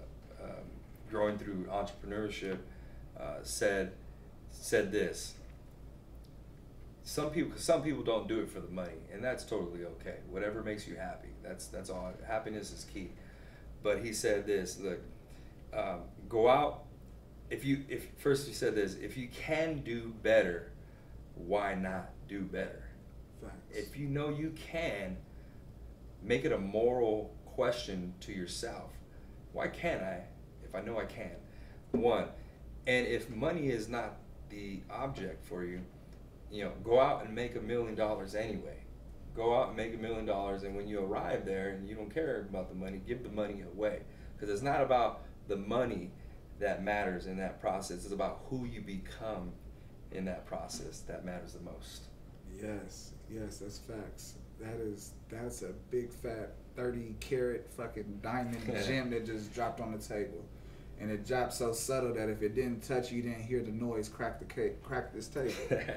entrepreneurship said this. Some people don't do it for the money, and that's totally okay. Whatever makes you happy, that's all. Happiness is key. But he said this: look, go out. If first he said this, if you can do better, why not do better? Thanks. If you know you can, make it a moral question to yourself. Why can't I? If I know I can, one. And if money is not the object for you, go out and make $1 million anyway. Go out and make $1 million, and when you arrive there and you don't care about the money, give the money away. Because it's not about the money that matters in that process. It's about who you become in that process that matters the most. Yes, that's facts. That's a big fat 30-carat fucking diamond gem that just dropped on the table. And it dropped so subtle that if it didn't touch you, didn't hear the noise crack this table.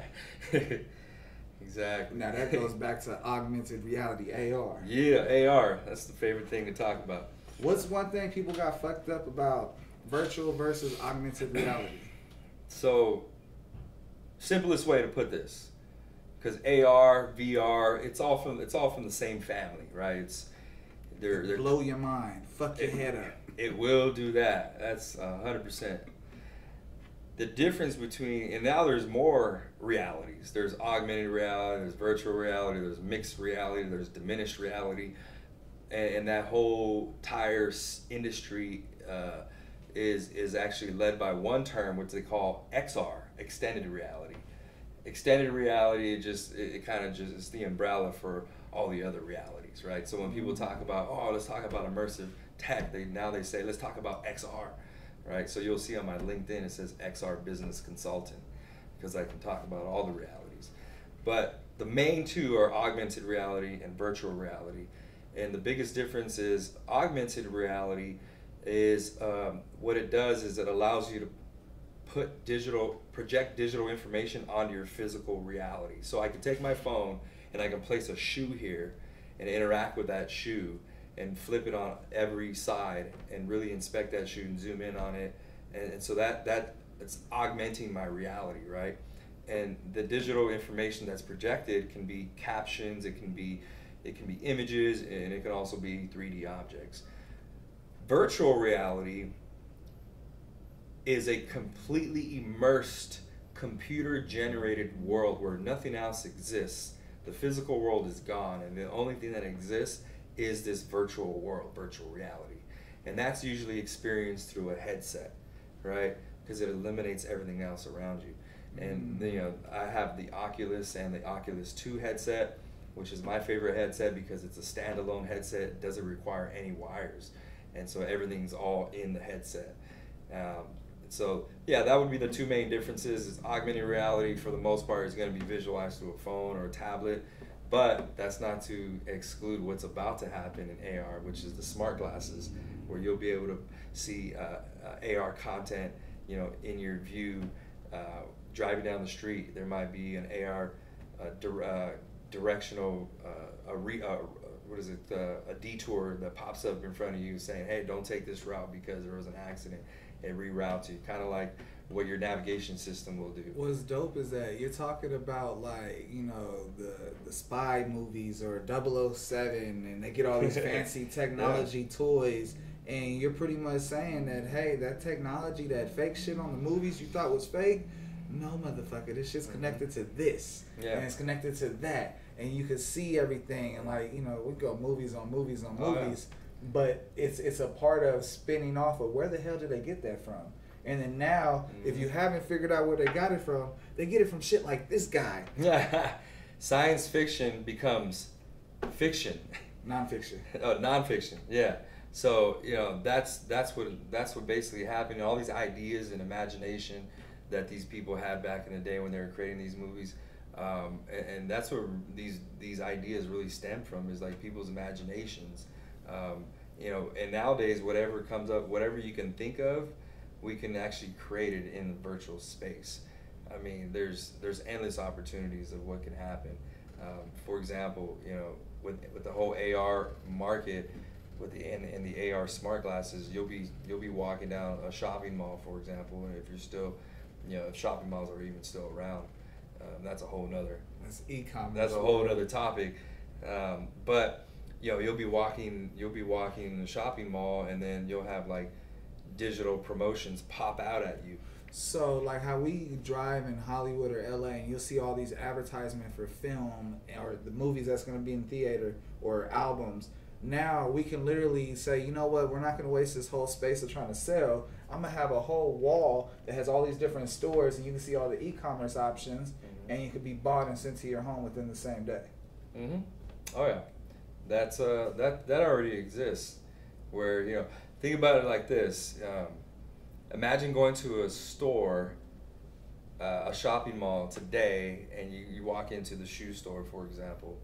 Exactly. Now that goes back to augmented reality, AR. Yeah, AR. That's the favorite thing to talk about. What's one thing people got fucked up about virtual versus augmented reality? So, simplest way to put this, because AR, VR, it's all from the same family, right? They're blow your mind, fuck your head up. It will do that. That's 100%. The difference between, and now there's more realities. There's augmented reality, there's virtual reality, there's mixed reality, there's diminished reality, and that whole entire industry is actually led by one term, which they call XR, extended reality. Extended reality, it kind of just is the umbrella for all the other realities, right? So when people talk about, let's talk about immersive tech, they say, let's talk about XR, right? So you'll see on my LinkedIn, it says XR Business Consultant, because I can talk about all the realities. But the main two are augmented reality and virtual reality. And the biggest difference is augmented reality is, what it does is it allows you to project digital information onto your physical reality. So I can take my phone and I can place a shoe here and interact with that shoe and flip it on every side and really inspect that shoe and zoom in on it. And so that it's augmenting my reality, right? And the digital information that's projected can be captions, it can be images, and it can also be 3D objects. Virtual reality is a completely immersed, computer-generated world where nothing else exists. The physical world is gone, and the only thing that exists is this virtual world, virtual reality. And that's usually experienced through a headset, right? Because it eliminates everything else around you. And I have the Oculus and the Oculus 2 headset, which is my favorite headset because it's a standalone headset. It doesn't require any wires. And so everything's all in the headset. So yeah, that would be the two main differences. Is augmented reality for the most part is going to be visualized through a phone or a tablet, but that's not to exclude what's about to happen in AR, which is the smart glasses, where you'll be able to see AR content, in your view. Driving down the street, there might be an AR directional a detour that pops up in front of you saying, hey, don't take this route because there was an accident. It reroutes you, kind of like what your navigation system will do. What's dope is that you're talking about, like, you know, the spy movies or 007, and they get all these fancy technology toys, and you're pretty much saying that, hey, that technology, that fake shit on the movies you thought was fake, no, motherfucker, this shit's connected to this, and it's connected to that, and you can see everything, and, like, you know, we go movies on movies on movies, but it's a part of spinning off of where the hell did they get that from? And then now, if you haven't figured out where they got it from, they get it from shit like this guy. Science fiction becomes fiction. Nonfiction. Nonfiction. Yeah. So, you know, that's what basically happened. All these ideas and imagination that these people had back in the day when they were creating these movies, and that's where these ideas really stem from, is like people's imaginations. You know, and nowadays, whatever comes up, whatever you can think of, we can actually create it in the virtual space. I mean, there's endless opportunities of what can happen. For example, you know, with the whole AR market, with the AR smart glasses, you'll be walking down a shopping mall, for example, and if you're still, you know, if shopping malls are even still around, that's a whole nother. That's e-commerce. That's a whole other topic. But you know, you'll be walking in the shopping mall, and then you'll have like digital promotions pop out at you. So, like how we drive in Hollywood or LA, and you'll see all these advertisements for film or the movies that's going to be in theater or albums. Now we can literally say, you know what, we're not going to waste this whole space of trying to sell. I'm going to have a whole wall that has all these different stores, and you can see all the e-commerce options, and you could be bought and sent to your home within the same day. Oh yeah, that's that already exists. Where, you know, think about it like this. Imagine going to a store, a shopping mall today, and you walk into the shoe store, for example.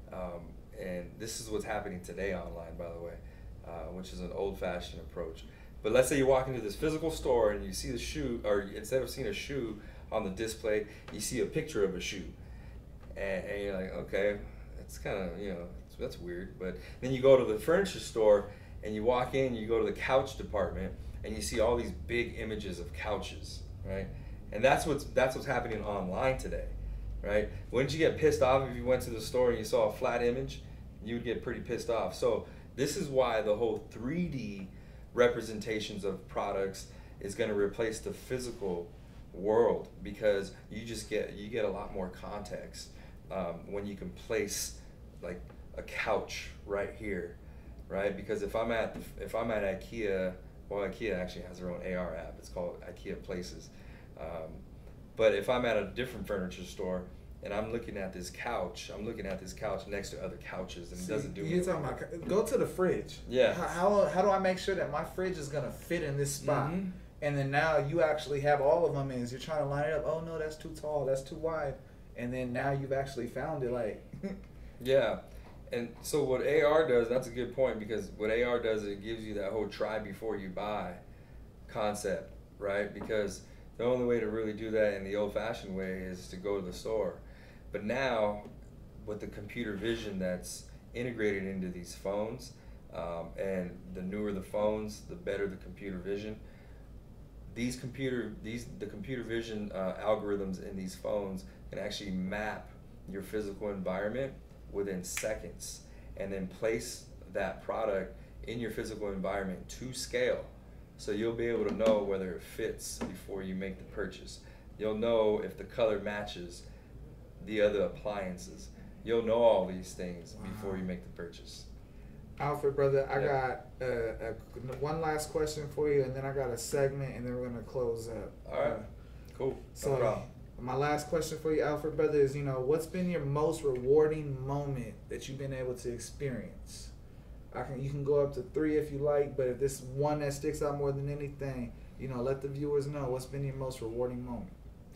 And this is what's happening today online, by the way, which is an old-fashioned approach. But let's say you walk into this physical store and you see the shoe, or instead of seeing a shoe on the display, you see a picture of a shoe. And you're like, okay, that's kind of, you know, that's weird. But then you go to the furniture store and you walk in, you go to the couch department, and you see all these big images of couches, right? And that's what's happening online today, right? Wouldn't you get pissed off if you went to the store and you saw a flat image? You would get pretty pissed off. So this is why the whole 3D representations of products is going to replace the physical world, because you get a lot more context when you can place like a couch right here, right? Because if I'm at IKEA, well, IKEA actually has their own AR app. It's called IKEA Places. But if I'm at a different furniture store and I'm looking at this couch next to other couches, and it doesn't do anything. You're talking about, go to the fridge. Yeah. How do I make sure that my fridge is gonna fit in this spot? And then now you actually have all of them, and you're trying to line it up. Oh no, that's too tall, that's too wide. And then now you've actually found it, like. Yeah. And so what AR does, that's a good point, because what AR does, it gives you that whole try before you buy concept, right? Because the only way to really do that in the old-fashioned way is to go to the store. But now, with the computer vision that's integrated into these phones, and the newer the phones, the better the computer vision. The computer vision algorithms in these phones can actually map your physical environment within seconds, and then place that product in your physical environment to scale. So you'll be able to know whether it fits before you make the purchase. You'll know if the color matches the other appliances. You'll know all these things before you make the purchase. Alfred, brother, I got one last question for you, and then I got a segment, and then we're gonna close up. All right, cool. So no problem. My last question for you, Alfred, brother, is, what's been your most rewarding moment that you've been able to experience? You can go up to 3 if you like, but if this one that sticks out more than anything, let the viewers know what's been your most rewarding moment.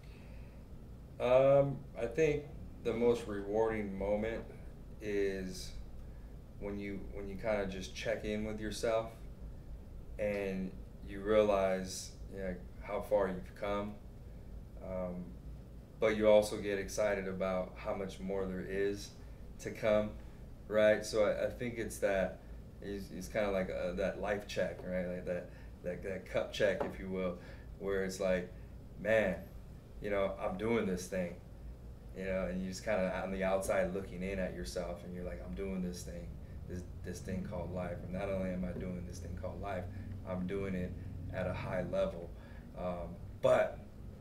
I think the most rewarding moment is when you kind of just check in with yourself and you realize how far you've come, but you also get excited about how much more there is to come, right? So I think it's kind of like that life check, right? Like that cup check, if you will, where it's like, man, you know, I'm doing this thing, you know, and you just kind of on the outside looking in at yourself, and you're like, I'm doing this thing, this thing called life. And not only am I doing this thing called life, I'm doing it at a high level. But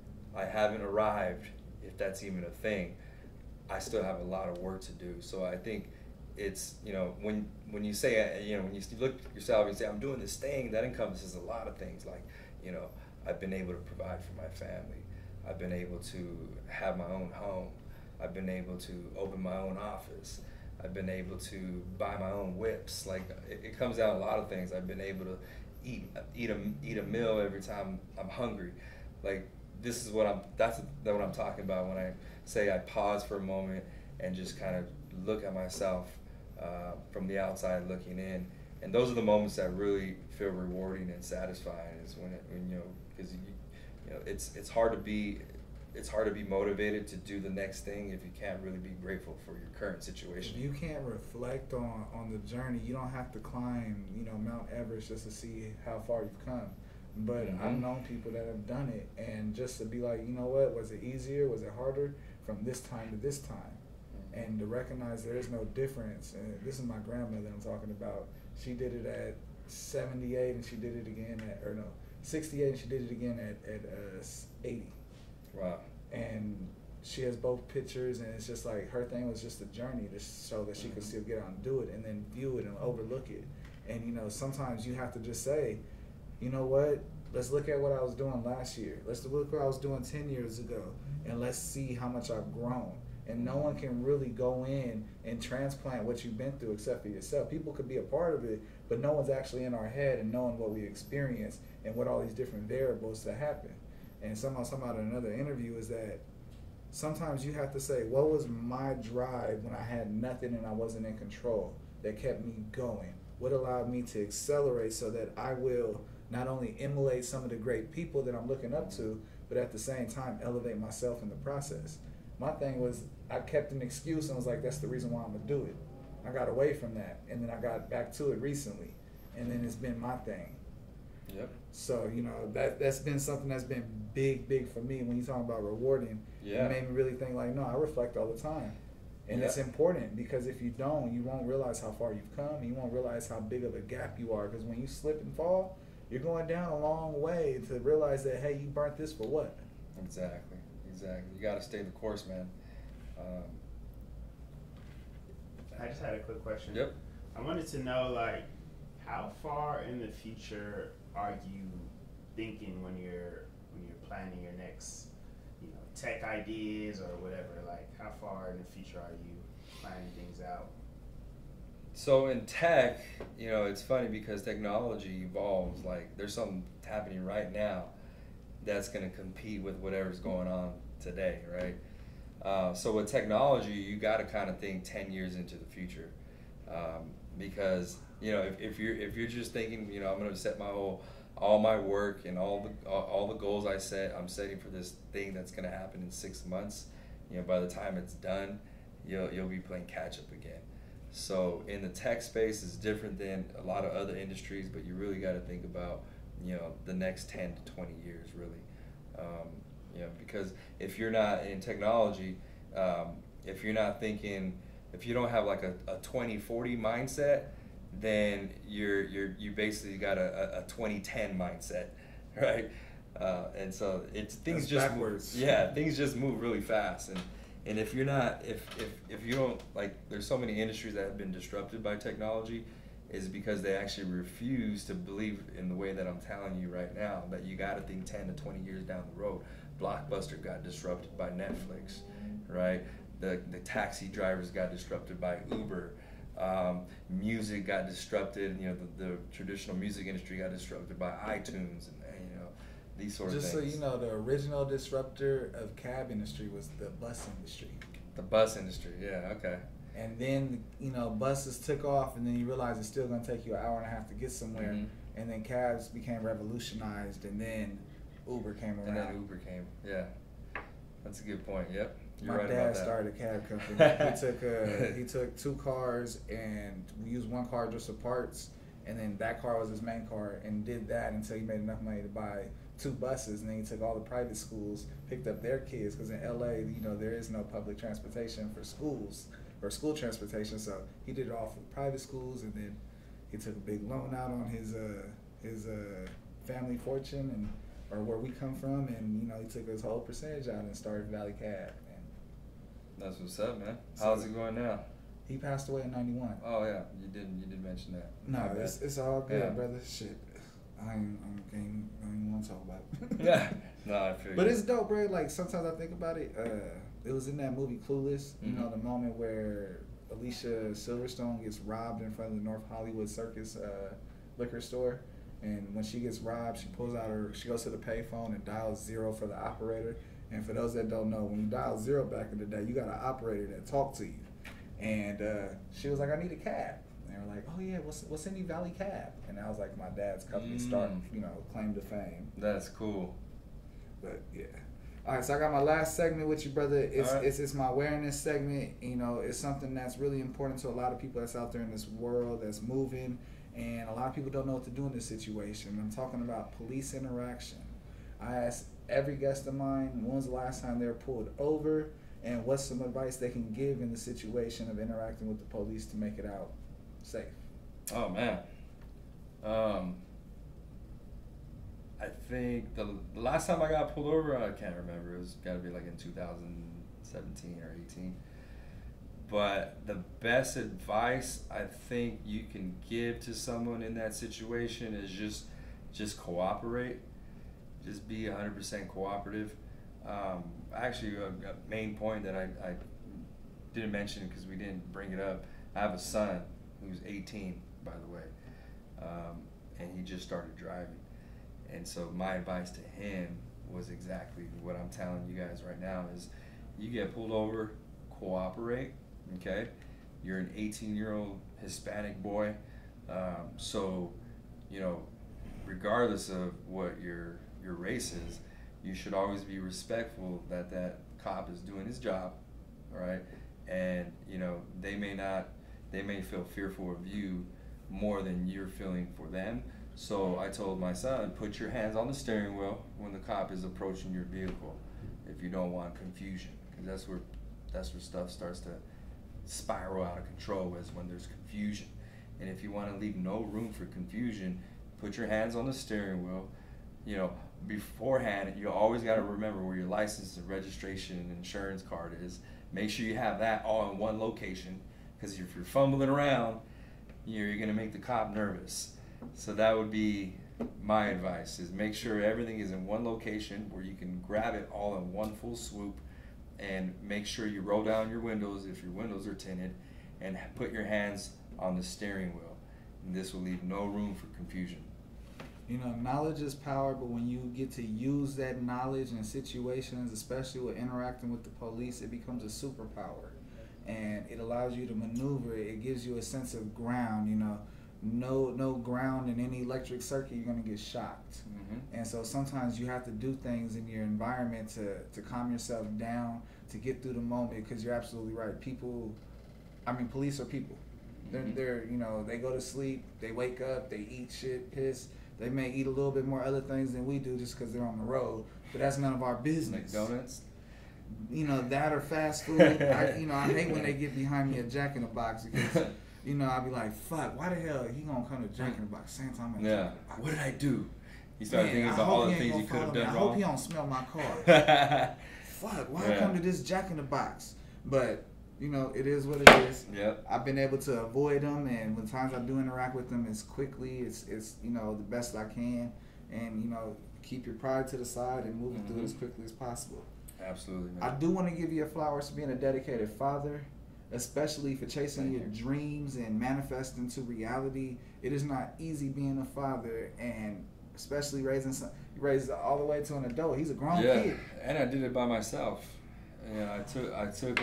I haven't arrived, if that's even a thing. I still have a lot of work to do. So I think it's, you know, when you say, you know, when you look at yourself and say, I'm doing this thing, that encompasses a lot of things. Like, you know, I've been able to provide for my family. I've been able to have my own home. I've been able to open my own office. I've been able to buy my own whips. Like, it comes down to a lot of things. I've been able to eat a meal every time I'm hungry. Like, this is that's what I'm talking about when I say I pause for a moment and just kind of look at myself from the outside looking in. And those are the moments that really feel rewarding and satisfying, is when you know, because you know, it's hard to be motivated to do the next thing if you can't really be grateful for your current situation. If you can't reflect on the journey, you don't have to climb, you know, Mount Everest just to see how far you've come. But I've known people that have done it, and just to be like, you know what, was it easier, was it harder from this time to this time? And to recognize there is no difference. And this is my grandmother I'm talking about. She did it at 78, and she did it again at, or no, 68, and she did it again at 80. Wow. And she has both pictures, and it's just like, her thing was just a journey to show that she could still get out and do it, and then view it and overlook it. And, you know, sometimes you have to just say, you know what, let's look at what I was doing last year. Let's look what I was doing 10 years ago, and let's see how much I've grown. And no one can really go in and transplant what you've been through except for yourself. People could be a part of it, but no one's actually in our head and knowing what we experience and what all these different variables that happen. And somehow in another interview is that sometimes you have to say, what was my drive when I had nothing and I wasn't in control that kept me going? What allowed me to accelerate so that I will not only emulate some of the great people that I'm looking up to, but at the same time elevate myself in the process. My thing was, I kept an excuse and was like, that's the reason why I'm gonna do it. I got away from that, and then I got back to it recently, and then it's been my thing. Yep. So, you know, that's been something that's been big for me. When you talk about rewarding, it made me really think like, no, I reflect all the time. And it's important, because if you don't, you won't realize how far you've come. You won't realize how big of a gap you are, because when you slip and fall, you're going down a long way to realize that, hey, you burnt this for what? Exactly. You got to stay the course, man. I just had a quick question. Yep. I wanted to know, like, how far in the future are you thinking when you're planning your next, you know, tech ideas or whatever? Like, how far in the future are you planning things out? So in tech, you know, it's funny because technology evolves. Like, there's something happening right now that's going to compete with whatever's going on today, right? So with technology, you got to kind of think 10 years into the future, because, you know, if you're just thinking, you know, I'm going to set all my work and all the goals I'm setting for this thing that's going to happen in 6 months, you know, by the time it's done, you'll be playing catch up again. So in the tech space, it's different than a lot of other industries, but you really got to think about, you know, the next 10 to 20 years, really. You know, because if you're not in technology, if you're not thinking, if you don't have like a 2040 mindset, then you basically got a 2010 mindset, right? And so things just backwards. Things just move really fast, and if you're not, if you don't, like, there's so many industries that have been disrupted by technology, is because they actually refuse to believe in the way that I'm telling you right now, that you got to think 10 to 20 years down the road. Blockbuster got disrupted by Netflix, right? The taxi drivers got disrupted by Uber. Music got disrupted. You know, the traditional music industry got disrupted by iTunes, and you know, these sort of things. Just so you know, the original disruptor of cab industry was the bus industry. The bus industry, yeah, okay. And then, you know, buses took off, and then you realize it's still going to take you an hour and a half to get somewhere. Mm-hmm. And then cabs became revolutionized, and then Uber came around. And then Uber came, yeah. That's a good point, yep. You're My right dad about that. started a cab company. He took 2 cars, and we used 1 car just for parts, and then that car was his main car, and did that until he made enough money to buy 2 buses, and then he took all the private schools, picked up their kids, because in LA, you know, there is no public transportation for schools or school transportation, so he did it all for private schools, and then he took a big loan out on his family fortune and or where we come from, and you know, he took his whole percentage out and started Valley Cab. And That's what's up, man. How's it going now? he passed away in '91. Oh yeah, you did mention that. No, My bad. it's all good, Yeah. brother. Shit, I ain't even want to talk about it. Yeah. No, I feel But you. it's dope, bro. Like sometimes I think about it. It was in that movie Clueless. You know, Mhm. the moment where Alicia Silverstone gets robbed in front of the North Hollywood Circus liquor store, and when she gets robbed, she goes to the payphone and dials 0 for the operator. And for those that don't know, when you dial 0 back in the day, you got an operator that talked to you. And she was like, "I need a cab." And they were like, "Oh yeah, what's any Valley Cab?" And that was like my dad's company starting, you know, claim to fame. That's cool. But yeah. All right, so I got my last segment with you, brother. It's All right. it's my awareness segment. You know, it's something that's really important to a lot of people that's out there in this world that's moving, and a lot of people don't know what to do in this situation. I'm talking about police interaction. I ask every guest of mine, when was the last time they were pulled over, and what's some advice they can give in the situation of interacting with the police to make it out safe. Oh man. I think the last time I got pulled over, I can't remember. It was got to be like in 2017 or 18. But the best advice I think you can give to someone in that situation is just cooperate. Just be 100% cooperative. Actually, a main point that I didn't mention because we didn't bring it up. I have a son who's 18, by the way, and he just started driving. And so my advice to him was exactly what I'm telling you guys right now is you get pulled over, cooperate, okay? You're an 18-year-old Hispanic boy, so, you know, regardless of what your race is, you should always be respectful that cop is doing his job, all right? And, you know, they may feel fearful of you more than you're feeling for them. So I told my son, put your hands on the steering wheel when the cop is approaching your vehicle if you don't want confusion, because that's where stuff starts to spiral out of control, is when there's confusion. And if you want to leave no room for confusion, put your hands on the steering wheel. You know, beforehand, you always got to remember where your license and registration and insurance card is. Make sure you have that all in one location, because if you're fumbling around, you're going to make the cop nervous. So that would be my advice, is make sure everything is in one location where you can grab it all in one full swoop, and make sure you roll down your windows if your windows are tinted, and put your hands on the steering wheel. And this will leave no room for confusion. You know, knowledge is power, but when you get to use that knowledge in situations, especially with interacting with the police, it becomes a superpower. And it allows you to maneuver. It gives you a sense of ground, you know. No ground in any electric circuit, you're going to get shocked. Mm-hmm. And so sometimes you have to do things in your environment to calm yourself down, to get through the moment, because you're absolutely right. Police are people. They're you know, they go to sleep, they wake up, they eat shit, piss. They may eat a little bit more other things than we do just because they're on the road, but that's none of our business. McDonald's? You know, that or fast food. I hate when they get behind me at Jack in the Box, because, you know, I'll be like, fuck, why the hell he gonna come to Jack in the Box? Same time at Jack in the Box. What did I do? You start Man, thinking I about hope all he the ain't things you gonna could have follow me. done I hope wrong. he don't smell my car. Fuck, why I come to this Jack in the Box? But, you know, it is what it is. Yep. I've been able to avoid them, and when times I do interact with them, it's quickly, it's you know, the best I can, and, you know, keep your pride to the side and move through it as quickly as possible. Absolutely, man. I do want to give you your flowers for being a dedicated father, especially for chasing your dreams and manifesting to reality. It is not easy being a father, and especially raising all the way to an adult. He's a grown kid. And I did it by myself. Yeah, I took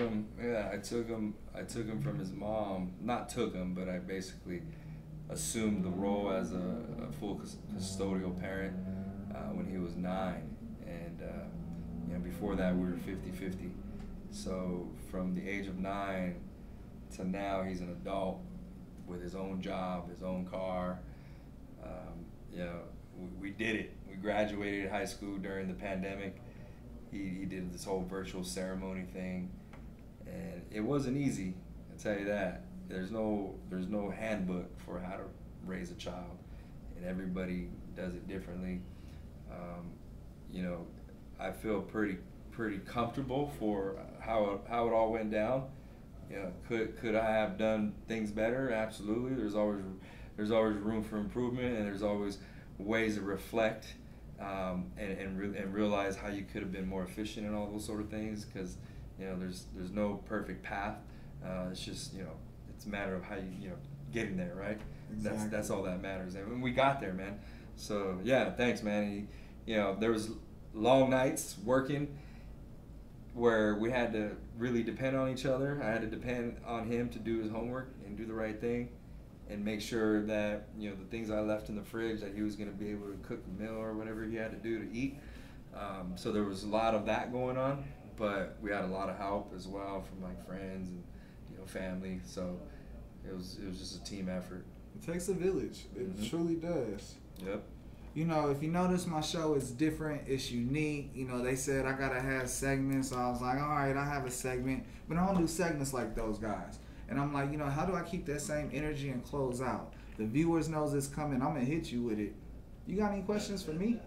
him from his mom. Not took him, but I basically assumed the role as a full custodial parent when he was 9, and you know, before that we were 50-50. So from the age of 9 to now, he's an adult with his own job, his own car. You know, we did it. We graduated high school during the pandemic. He did this whole virtual ceremony thing, and it wasn't easy. I tell you that. There's no handbook for how to raise a child, and everybody does it differently. You know, I feel pretty comfortable for how it all went down. You know, could I have done things better? Absolutely. There's always room for improvement, and there's always ways to reflect and realize how you could have been more efficient and all those sort of things. Because you know, there's no perfect path. It's just, you know, it's a matter of how you know, getting there, right? Exactly. That's all that matters, and we got there, man. So yeah, thanks, man. You know, there was long nights working where we had to really depend on each other. I had to depend on him to do his homework and do the right thing, and make sure that, you know, the things I left in the fridge, that he was going to be able to cook a meal or whatever he had to do to eat. So there was a lot of that going on, but we had a lot of help as well from like friends and, you know, family. So it was just a team effort. It takes a village. It truly does. Yep. You know, if you notice, my show is different. It's unique. You know, they said I gotta have segments, so I was like, all right, I have a segment, but I don't do segments like those guys. And I'm like, you know, how do I keep that same energy and close out? The viewers knows it's coming. I'm gonna hit you with it. You got any questions for me?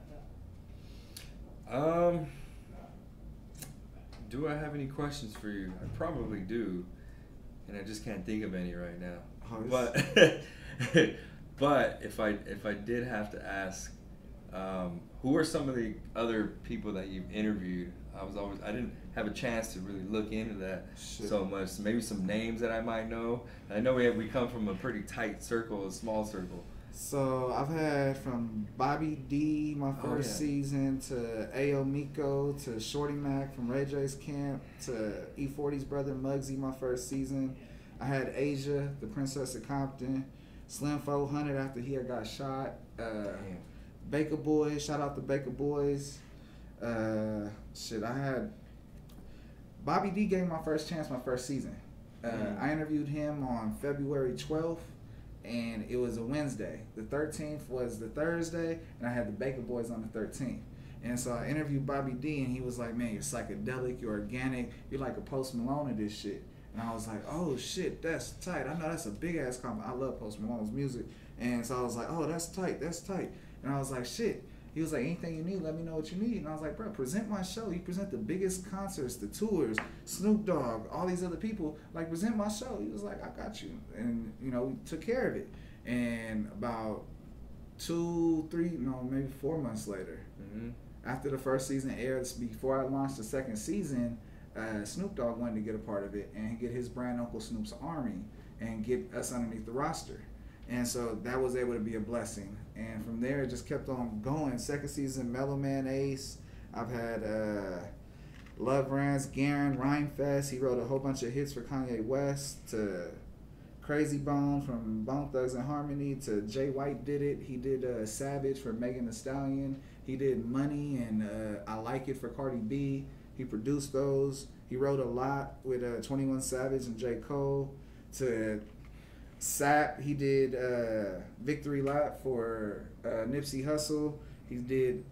Do I have any questions for you? I probably do, and I just can't think of any right now. But if I did have to ask, who are some of the other people that you've interviewed? I didn't have a chance to really look into that so much. Maybe some names that I might know. I know we come from a pretty tight circle, a small circle. So I've had from Bobby D my first season, to Ayo Miko, to Shorty Mac from Ray J's camp, to E40's brother Muggsy my first season. I had Asia, the Princess of Compton, Slim 400 after he had got shot. Baker Boys, shout out to Baker Boys. I had Bobby D gave me my first chance my first season. I interviewed him on February 12th, and it was a Wednesday. The 13th was the Thursday, and I had the Baker Boys on the 13th. And so I interviewed Bobby D, and he was like, man, you're psychedelic, you're organic, you're like a Post Malone of this shit. And I was like, oh shit, that's tight. I know that's a big ass compliment. I love Post Malone's music. And so I was like, oh, that's tight. And I was like, shit. He was like, anything you need, let me know what you need. And I was like, bro, present my show. You present the biggest concerts, the tours, Snoop Dogg, all these other people. Like, present my show. He was like, I got you. And, you know, we took care of it. And about maybe 4 months later, after the first season aired, before I launched the second season, Snoop Dogg wanted to get a part of it and get his brand Uncle Snoop's Army and get us underneath the roster. And so that was able to be a blessing. And from there, it just kept on going. Second season, Mellow Man Ace. I've had Love Rants, Garen, Rhymefest. He wrote a whole bunch of hits for Kanye West. To Crazy Bone from Bone Thugs and Harmony. To Jay White did it. He did Savage for Megan Thee Stallion. He did Money and I Like It for Cardi B. He produced those. He wrote a lot with 21 Savage and J. Cole. To Sap, he did Victory Lap for Nipsey Hussle. He did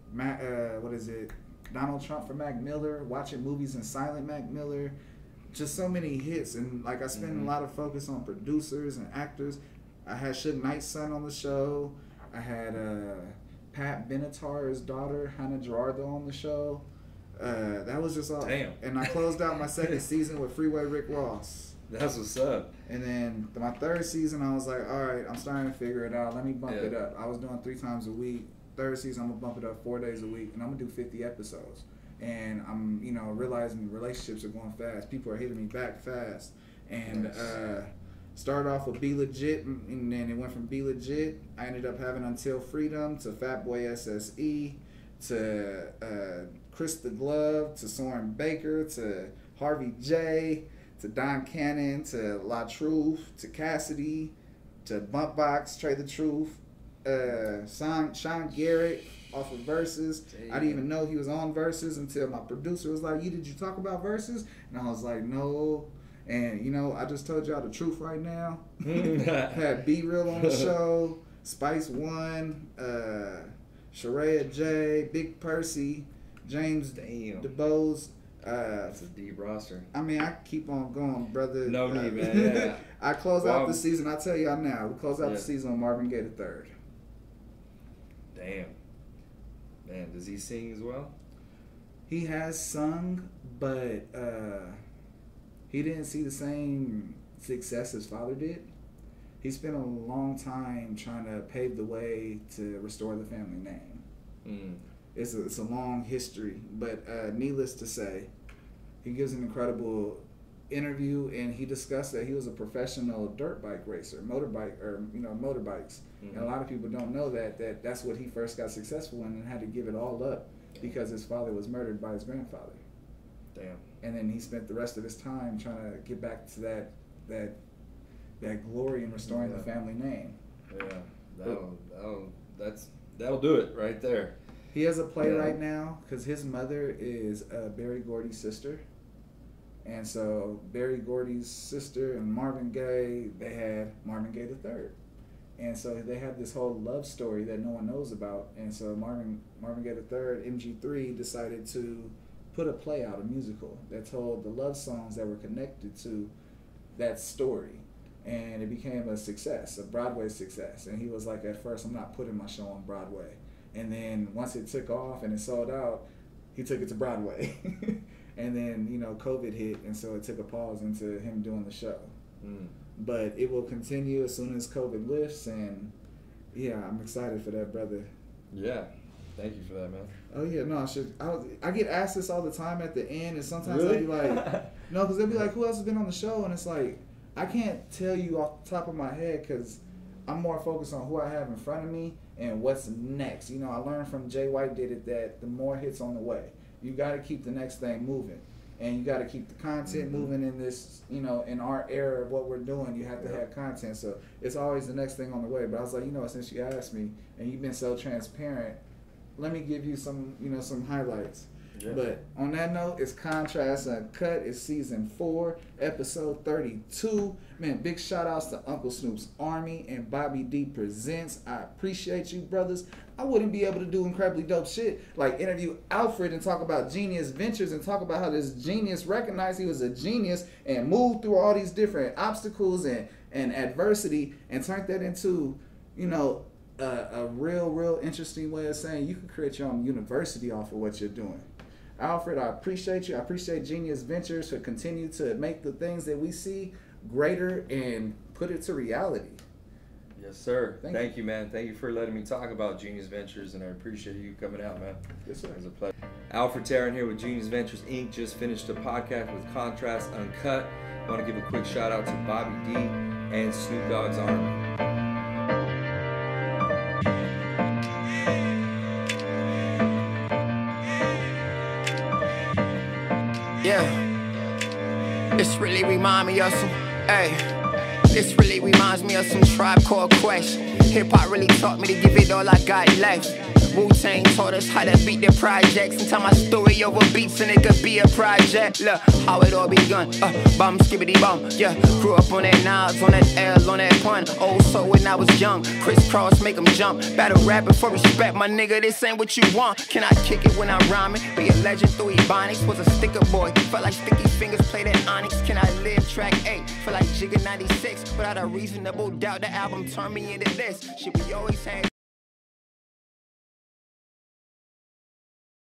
Donald Trump for Mac Miller, Watching Movies in Silent Mac Miller. Just so many hits, and like I spend a lot of focus on producers and actors. I had Suge Knight's son on the show. I had Pat Benatar's daughter, Hannah Gerardo, on the show. That was just all. Damn. And I closed out my second season with Freeway Rick Ross. That's what's up. And then my third season, I was like, all right, I'm starting to figure it out. Let me bump it up. I was doing 3 times a week. Third season, I'm going to bump it up 4 days a week, and I'm going to do 50 episodes. And I'm, you know, realizing relationships are going fast. People are hitting me back fast. And started off with Be Legit, and then it went from Be Legit. I ended up having Until Freedom, to Fatboy SSE, to Chris the Glove, to Soren Baker, to Harvey J, to Don Cannon, to La Truth, to Cassidy, to Bumpbox, Trey the Truth, Sean Garrett off of Versus. I didn't even know he was on Versus until my producer was like, did you talk about Versus? And I was like, no. And, you know, I just told y'all the truth right now. Had B-Real on the show, Spice One, Sheraya J, Big Percy, James Damn. DeBose. That's a deep roster. I mean, I keep on going, brother. No need, man. Yeah. I close out the season. I tell y'all now, we close out Yeah. the season on Marvin Gaye III. Damn. Man, does he sing as well? He has sung, but he didn't see the same success his father did. He spent a long time trying to pave the way to restore the family name. Mm. It's a long history, but needless to say, he gives an incredible interview, and he discussed that he was a professional dirt bike racer, motorbikes. Mm-hmm. And a lot of people don't know that's what he first got successful in, and had to give it all up because his father was murdered by his grandfather. Damn. And then he spent the rest of his time trying to get back to that glory in restoring the family name. Yeah, that'll do it right there. He has a play right now because his mother is Berry Gordy's sister. And so Berry Gordy's sister and Marvin Gaye, they had Marvin Gaye III. And so they have this whole love story that no one knows about. And so Marvin Gaye III, MG3, decided to put a play out, a musical, that told the love songs that were connected to that story. And it became a success, a Broadway success. And he was like, at first, I'm not putting my show on Broadway. And then once it took off and it sold out, he took it to Broadway. And then, COVID hit, and so it took a pause into him doing the show. Mm. But it will continue as soon as COVID lifts, and yeah, I'm excited for that, brother. Yeah. Thank you for that, man. Oh, yeah, no, I get asked this all the time at the end, and sometimes Really? I'll be like, no, because they'll be like, who else has been on the show? And it's like, I can't tell you off the top of my head because I'm more focused on who I have in front of me and what's next. I learned from Jay White did it that the more hits on the way. You got to keep the next thing moving. And you got to keep the content moving in this, in our era of what we're doing. You have to have content. So it's always the next thing on the way. But I was like, since you asked me and you've been so transparent, let me give you some, some highlights. Yeah. But on that note, it's Contrast Uncut. It's season 4, episode 32. Man, big shout outs to Uncle Snoop's Army and Bobby D Presents. I appreciate you, brothers. I wouldn't be able to do incredibly dope shit like interview Alfred and talk about Genius Ventures and talk about how this genius recognized he was a genius and moved through all these different obstacles and adversity and turned that into, a real interesting way of saying you can create your own university off of what you're doing. Alfred, I appreciate you. I appreciate Genius Ventures for continue to make the things that we see greater and put it to reality. Yes, sir. Thank you, man. Thank you for letting me talk about Genius Ventures, and I appreciate you coming out, man. Yes, sir. It was a pleasure. Alfred Tarrant here with Genius Ventures, Inc. Just finished a podcast with Contrast Uncut. I want to give a quick shout out to Bobby D and Snoop Dogg's Army. Yeah, this really remind me of some, this really reminds me of some Tribe Called Quest. Hip hop really taught me to give it all I got left. Wu-Tang taught us how to beat the projects and tell my story over beats and it could be a project. Look how it all begun, bum skibbity bum, yeah. Grew up on that Nas, on that L, on that pun. Old soul when I was young, crisscross make them jump. Battle rapping for respect, my nigga, this ain't what you want. Can I kick it when I'm rhyming? Be a legend through Ebonics, was a sticker boy. Felt like sticky fingers played at Onyx. Can I live track 8? Feel like Jigga 96, without a reasonable doubt the album turned me into this. Shit, we always had